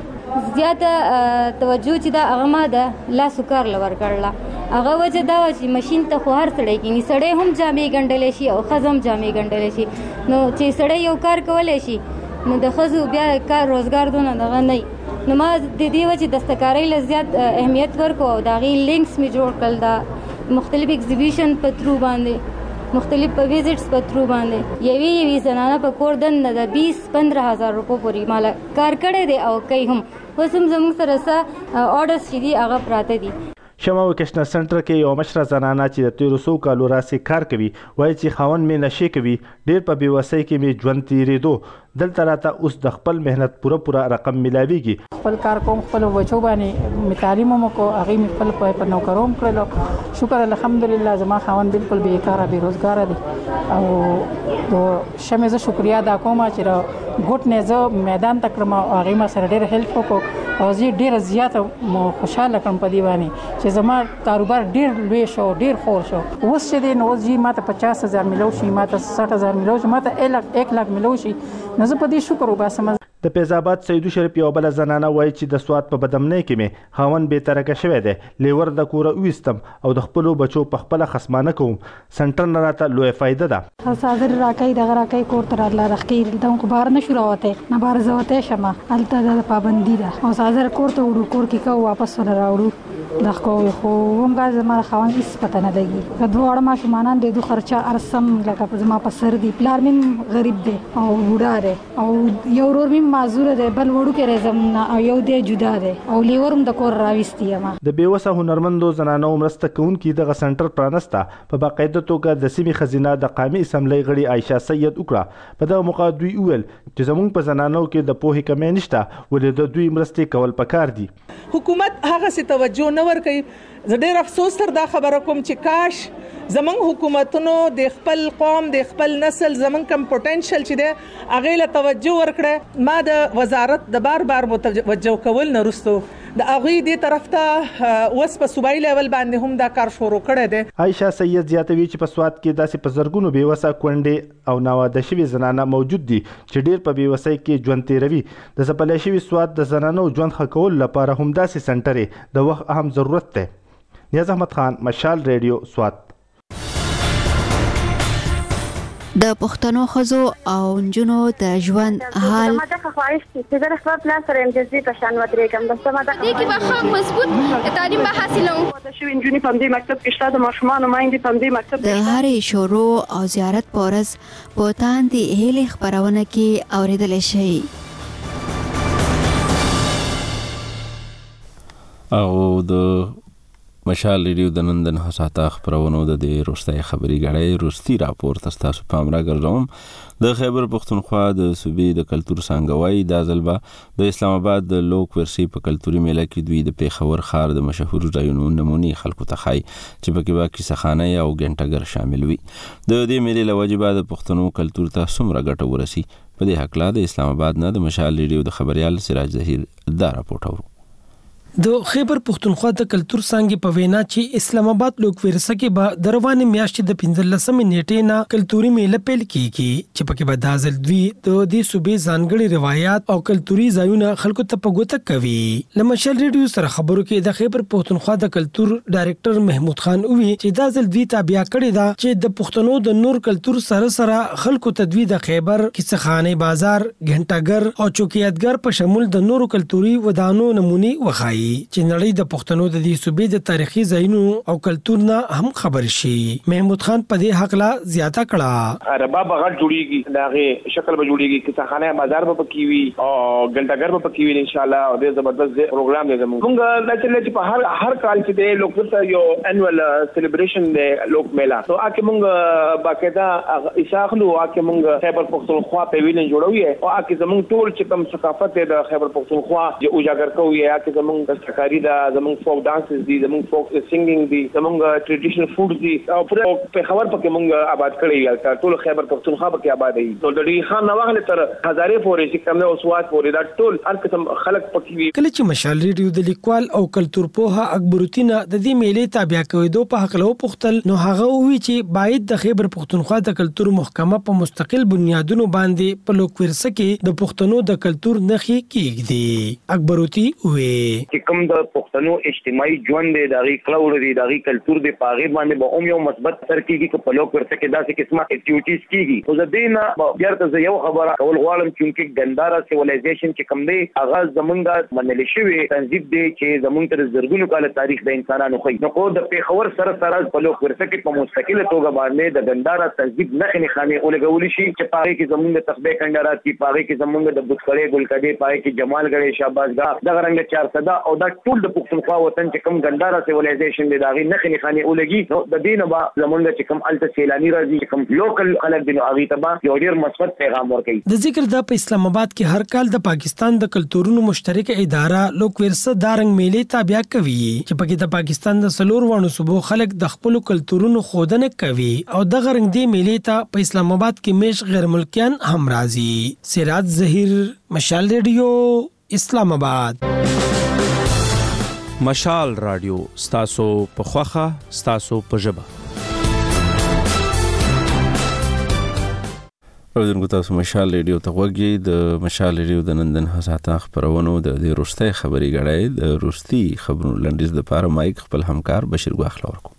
زیاته توجه چې دا هغه ما د لاسو کار لور کړله، هغه وجه دا و چې ماشین ته خو هر سړی کینی، سړی هم جامې ګنډلی شي او ښځه هم جامې ګنډلی شي، نو چې سړی یو کار کولی شي نو د ښځو بیا کار روزګار دونه دغه نه وي. نو ما د دې وجې دستکارۍ له زیات اهمیت ورکړو او د هغې لینکس مې جوړ کړل، د مختلف ایگزیبیشن په ترو باندې، مختلف په ویزټس په ترو باندې یوې یوې زنانه په کور دننه د بیس پندره هزار روپو پورې ماله کار کړی دی او کوي هم. اوس هم زموږ سره څه آرډرز چې دي هغه پراته دي. شمه وکیشنل سنټر کې یو مشره زنانه چې د تیرو څو کالو راسې کار کوي وایي چې خاوند مې نشې کوي، ډېر په بېوسۍ کې مې ژوند تېرېدو، دلته راته اوس د خپل مهنت پوره پوره رقم ملاویږي. خپل کار کوم، خپل بچو باندې مې تعلیم هم وکړو، هغې مې خپل په نوکرو هم کړلو. شکر الحمدلله زما خاوند بالکل بېکاره بېروزګاره دی او د شمې زه شکریا ادا کوم چې د ګوټ نه زه میدان ته کړم او هغې ما سره ډېر هیلپ وکړو او زه ډېره زیاته مو خوشحاله کړم په دې باندې چې زما کاروبار ډېر لوی شو، ډېر خور شو. اوس چې دی نو اوس جي ما ته پچاس هزار میلو شي، ما ته سټ هزار میلو شي، ما ته ایک لاک میلو شي، نو زه په دې شکر وباسم. د فیض آباد سیدو شریف یو بله زنانه وایي چې د سواد په بدمنۍ کې مې خاوند بېترکه شوی دی، لیور د کوره وویستم او د خپلو بچو په خپله خصمانه کوم. سنټر نه راته لویه فایده ده. څادر راکوي، دغه راکوي، کور ته راتله رخکې دلته خو بهر نه شو راوتی، نه بهر زه وتی شم، هلته د پابندي ده او څادر کور ته وړو، کور کې کوو واپس ونه راوړو دغه کوو. خو همداسې زما د خاوند هېڅ پته نه لګي. که دواړه ماشومانان دی، دو خرچه ارسم لکه زما په سر دی، پلار مې غریب دی او بوډا دی او یو ورور مې معذوره دی، بل وړوکی دی زمونه او یو دی جدا دی او لیور هم د کور راویستی یم. د بېوسه هنرمندو زنانو مرسته کوونکي دغه سنټر پرانسته په باقاعده توګه د سیمې خزینه د قامي اسمبلۍ غړي عایشه سید وکړه. په دغه موقع دوی وویل چې زموږ په زنانو کې د پوهې کمی نشته، ولې د دوی مرستې کول پکار دي. حکومت هغسې توجه نه ورکوي. زه ډېر افسوس سره دا خبره کوم چې کاش زمونږ حکومتونو د خپل قوم، د خپل نسل، زمونږ کم پوټنشل چې دی هغې له توجه ورکړی. ما د وزارت د بار بار متوجه کول نه وروستو د هغوی دې طرف ته اوس په صوبایي لیول باندې هم دا کار شروع کړی دی. عایشه سید زیاتوي چې په سواد کې داسې په زرګونو بېوسه کونډې او ناواده شوي زنانه موجود دي چې ډېر په بېوسۍ کې ژوند تېروي. د ځپلی شوي سواد د زنانو ژوند ښه کولو لپاره همداسې سنټر د وخت اهم ضرورت دی. نیاز احمد خان، مشال ریډیو، سواد. د پښتنو ښځو او نجونو د ژوند حال ما ته خواهش چې زه خپل پلان سره امتیازي په شان ودرېږم، بس ما ته دې کې به ښه مضبوط تعلیم به حاصلوم. د شوي نجونې په همدې مکتب کې شته، د ماشومانو میندې په همدې مکتب د هرې شروع او زیارت په ورځ په تاندې هیلې خپرونه کې اورېدلی شئ. او د مشال ریډیو د نن د نه ساعته خبرونو د روستۍ خبري غړې روستي راپور تاسو پام را ګرځوم. د خیبر پختونخوا د صوبې د کلتور څنګهوي د ځلبا د اسلام آباد د لوک ورسي په کلتوري میله کې دوی د پیښور ښار د مشهور ځایونو نمونې خلکو ته خای چې پکې باقي سخانه او ګنټګر شامل وي. د دې میله لوجبه د پښتنو کلتور ته څومره ګټه ورسي په دې حق لا د اسلام آباد نه د مشال ریډیو د خبريال سراج ظهیر دا راپورټ اورو. د خیبر پختونخوا د کلتور څنګه په وینا چې اسلام آباد لوک ورسه کې به د روانې میاشتې د پنځلسمې نیټې نه کلتوري میله پیل کیږي چې پکې به د ځل دوی د دې صوبې ځانګړي روایت او کلتوري ځایونه خلکو ته په ګوته کوي. لمشل ریډیو سره خبرو کې د خیبر پختونخوا د کلتور ډایریکټر محمود خان وی چې د ځل دوی تابع کړی دا چې د پښتنو د نور کلتور سره سره خلکو ته دوی د خیبر کیسخانه بازار ګنټګر او چوکیاتګر په شمول د نورو کلتوري ودانو نمونې وخایي چې نړۍ د پښتنو د دې صوبې د تاریخي ځایونو او کلتور نه هم خبر شي. محمود خان په دې حق لا زیاته کړه. رباب غټ جوړیږي داغه شکل به جوړیږي کیسخانه بازار به پکې وي او ګنټګر به پکې وي ان شاء الله او د زبردست پروګرام دی زموږ موږ د چې په هر هر کال چې د لوکل یو انوال سلیبریشن دی لوک میلا تو اکه موږ باقاعده اساخلو اکه موږ خیبر پختونخوا په ویلن جوړوي او اکه زموږ ټول چې کوم ثقافت د خیبر پختونخوا چې اجاگر کوي اکه زموږ دستکاری دا زموږ فوک ډانسز دي زموږ فوک سنگینګ دي زموږ ټریډیشنل فوډ دي او په خبر پکې موږ آباد کړی ټول خیبر پختونخوا پکې آباد دي. نو د دې خان نواغله تر هزارې پورې چې کوم او سواد پورې دا ټول هر قسم خلک پکې وي. کله چې مشال ریډیو د لیکوال او کلتور پوها اکبر الدین د دې میلې تابع کوي په حق له پختل نو هغه وی چې باید د خیبر پختونخوا د کلتور محکمه په مستقل بنیادونو باندې په لوک ورسه کې د پښتنو د کلتور نخي کېږي. اکبر الدین وی کوم د پښتنو اجتماعي ژوند دی دغه کلور دی دغه کلتور دی پاغه باندې به اوم یو مثبت اثر کیږي چې په لوک ورته کې داسې قسمه اکټیویټیز کیږي. خو زدينا بیرته یو خبره کول غواړم چې ګندارا سیویلایزیشن چې کوم دی هغه زمونږه منل شوی تنظیم دی چې زمونږ تر زرګونو کال تاریخ د انسانانو خو نو کو د پیښور سره سره په لوک ورته کې په مستقله توګه باندې د ګندارا تنظیم نه خني خانه اولګول شي چې پاغه کې زمونږ تخبه کندارات کی پاغه کې زمونږ د بوتخړې ګلکدې پاغه کې جمال غړې شاباشګاه دغه رنګ چار صدا او دا ټول د پښتونخوا وطن چې کوم ګندارا سیویلایزیشن دی داغي نه خني خانه اولګي نو د دینه با زمونږ چې کوم الته سیلانی راځي چې کوم لوکل خلک دی نو هغه تبا یو ډیر مثبت پیغام ورکړي. د ذکر د په اسلام آباد کې هر کال د پاکستان د کلتورونو مشترکه اداره لوک ورسه دارنګ میلې تابع کوي چې پکې د پاکستان د سلور وانو صوبو خلک د خپل کلتورونو خودنه کوي او د غرنګ دی میلې ته په اسلام آباد کې میش غیر ملکیان هم راځي. سراج ظهیر مشال ریډیو اسلام آباد. مشال رادیو ستاسو په خوخه ستاسو په ژبه. راځو تاسو مشال ریډیو ته وګورئ. د مشال ریډیو د نن د حساته خبرونو د روستۍ خبري غړای د روستي خبرونو لنډیز د پاره مایک خپل همکار بشیر غاخلا ورکو.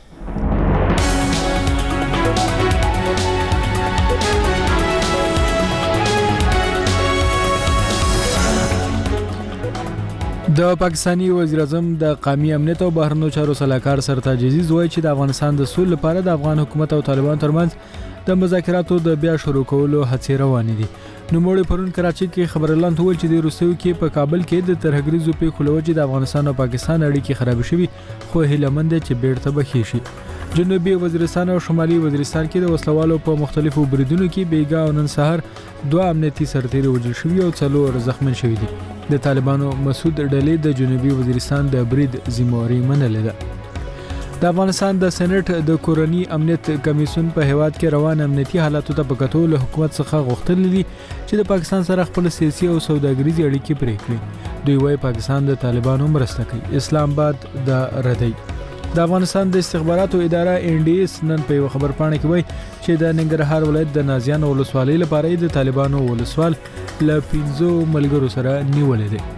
د پاکستانی وزیر اعظم د قومي امنیت او بهرنیو چارو صلاحکار سرتاج عزیز وایي چې د افغانستان د سولې لپاره د افغان حکومت او طالبان ترمنځ د مذاکراتو د بیا شروع کولو هڅې روانې دي. نوموړي پرون کراچي کې خبرلاند وویل چې د روسیې کې په کابل کې د ترهګریزو پیښو له وجې د افغانستان او پاکستان اړیکې خراب شوي خو هیلهمند دي چې بیرته بخښي شي. جنوبي وزیرستان او شمالي وزیرستان کې د وسلوالو په مختلفو بریدونو کې بیګا او نن سهار دوه امنیتي سرتیري وژل شوي او څلور زخمین شوي دي. د طالبانو مسعود ډلې د جنوبي وزیرستان د برید ذمہواری منلې ده. د افغانستان د سېنات د کورنی امنیت کمیسیون په هیواد کې روان امنیتي حالاتو ته په کتو له حکومت څخه غوښتل دي چې د پاکستان سره خپل سیاسي او سوداګریزي اړیکې پرې کړي. دوی وايي پاکستان د طالبانو مرسته کوي. اسلام آباد د ردی د افغانستان د استخباراتو اداره ان ډي اس نن په خبر پاڼه کې وایي چې د ننګرهار ولایت د نازیان ولسوالۍ لپاره د طالبانو ولسوال ل پنځو ملګرو سره نیولې دي.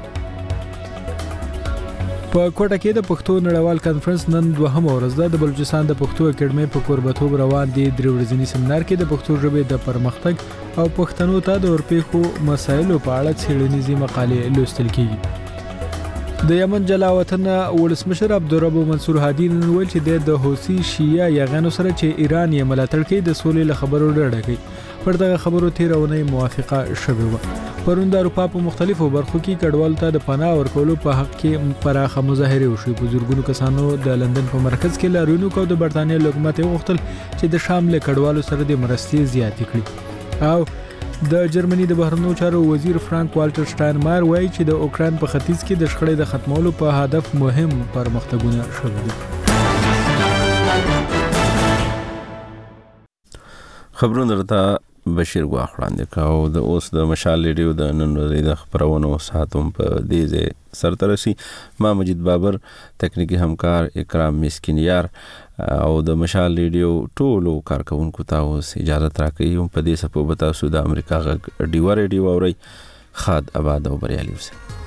په کوټه کې د پښتو نړیوال کانفرنس نن دوهمه ورځ ده. د بلوچستان د پښتو اکیډمي په کوربتوب روان دي درې ورځنی سیمینار کې د پښتو ژبې د پرمختګ او پښتنو ته د ورپېښو مسایلو په اړه څېړنیزې مقالې لوستل کیږي. د یمن جلا وطن ولسمشر عبدالرب منصور هادي نن ویل چې د حوثي شیعه یغانو سره چې ایران یې ملاتړ کوي د سولې له خبرو ډډه کوي. پر دغه خبرو تیرونه موافقه شوې وه. پرون د اروپا په مختلفو برخو کې کډوالو ته د پناه ورکولو په حق کې پراخه مظاهره وشوې. په زورګونو کسانو د لندن په مرکز کې لاریونو کو د برتانیې حکومت غوښتل چې د شام له کډوالو سره د مرستې زیاتې کړي. او د جرمني د بهرنیو چارو وزیر فرانک والټر شټاینمایر وایي چې د اوکران په ختیځ کې د شخړې د ختمولو په هدف مهم پرمختګونه شوي دي. خبرونه درته بشیر ګواخ وړاندې کاو. د اوس د مشال ریډیو د نن ورځې د خبرونو ساعتوم په دې ځای سرته رسي. ما مجید بابر، تکنیکی همکار اکرام مسکینیار او د مشال ریډیو ټولو کارکونکو ته اوس اجازه راکوي هم په دې سپو به تاسو د امریکا غږ ډیوه ریډیو اورئ. خاد آباد او بریالي اوسئ.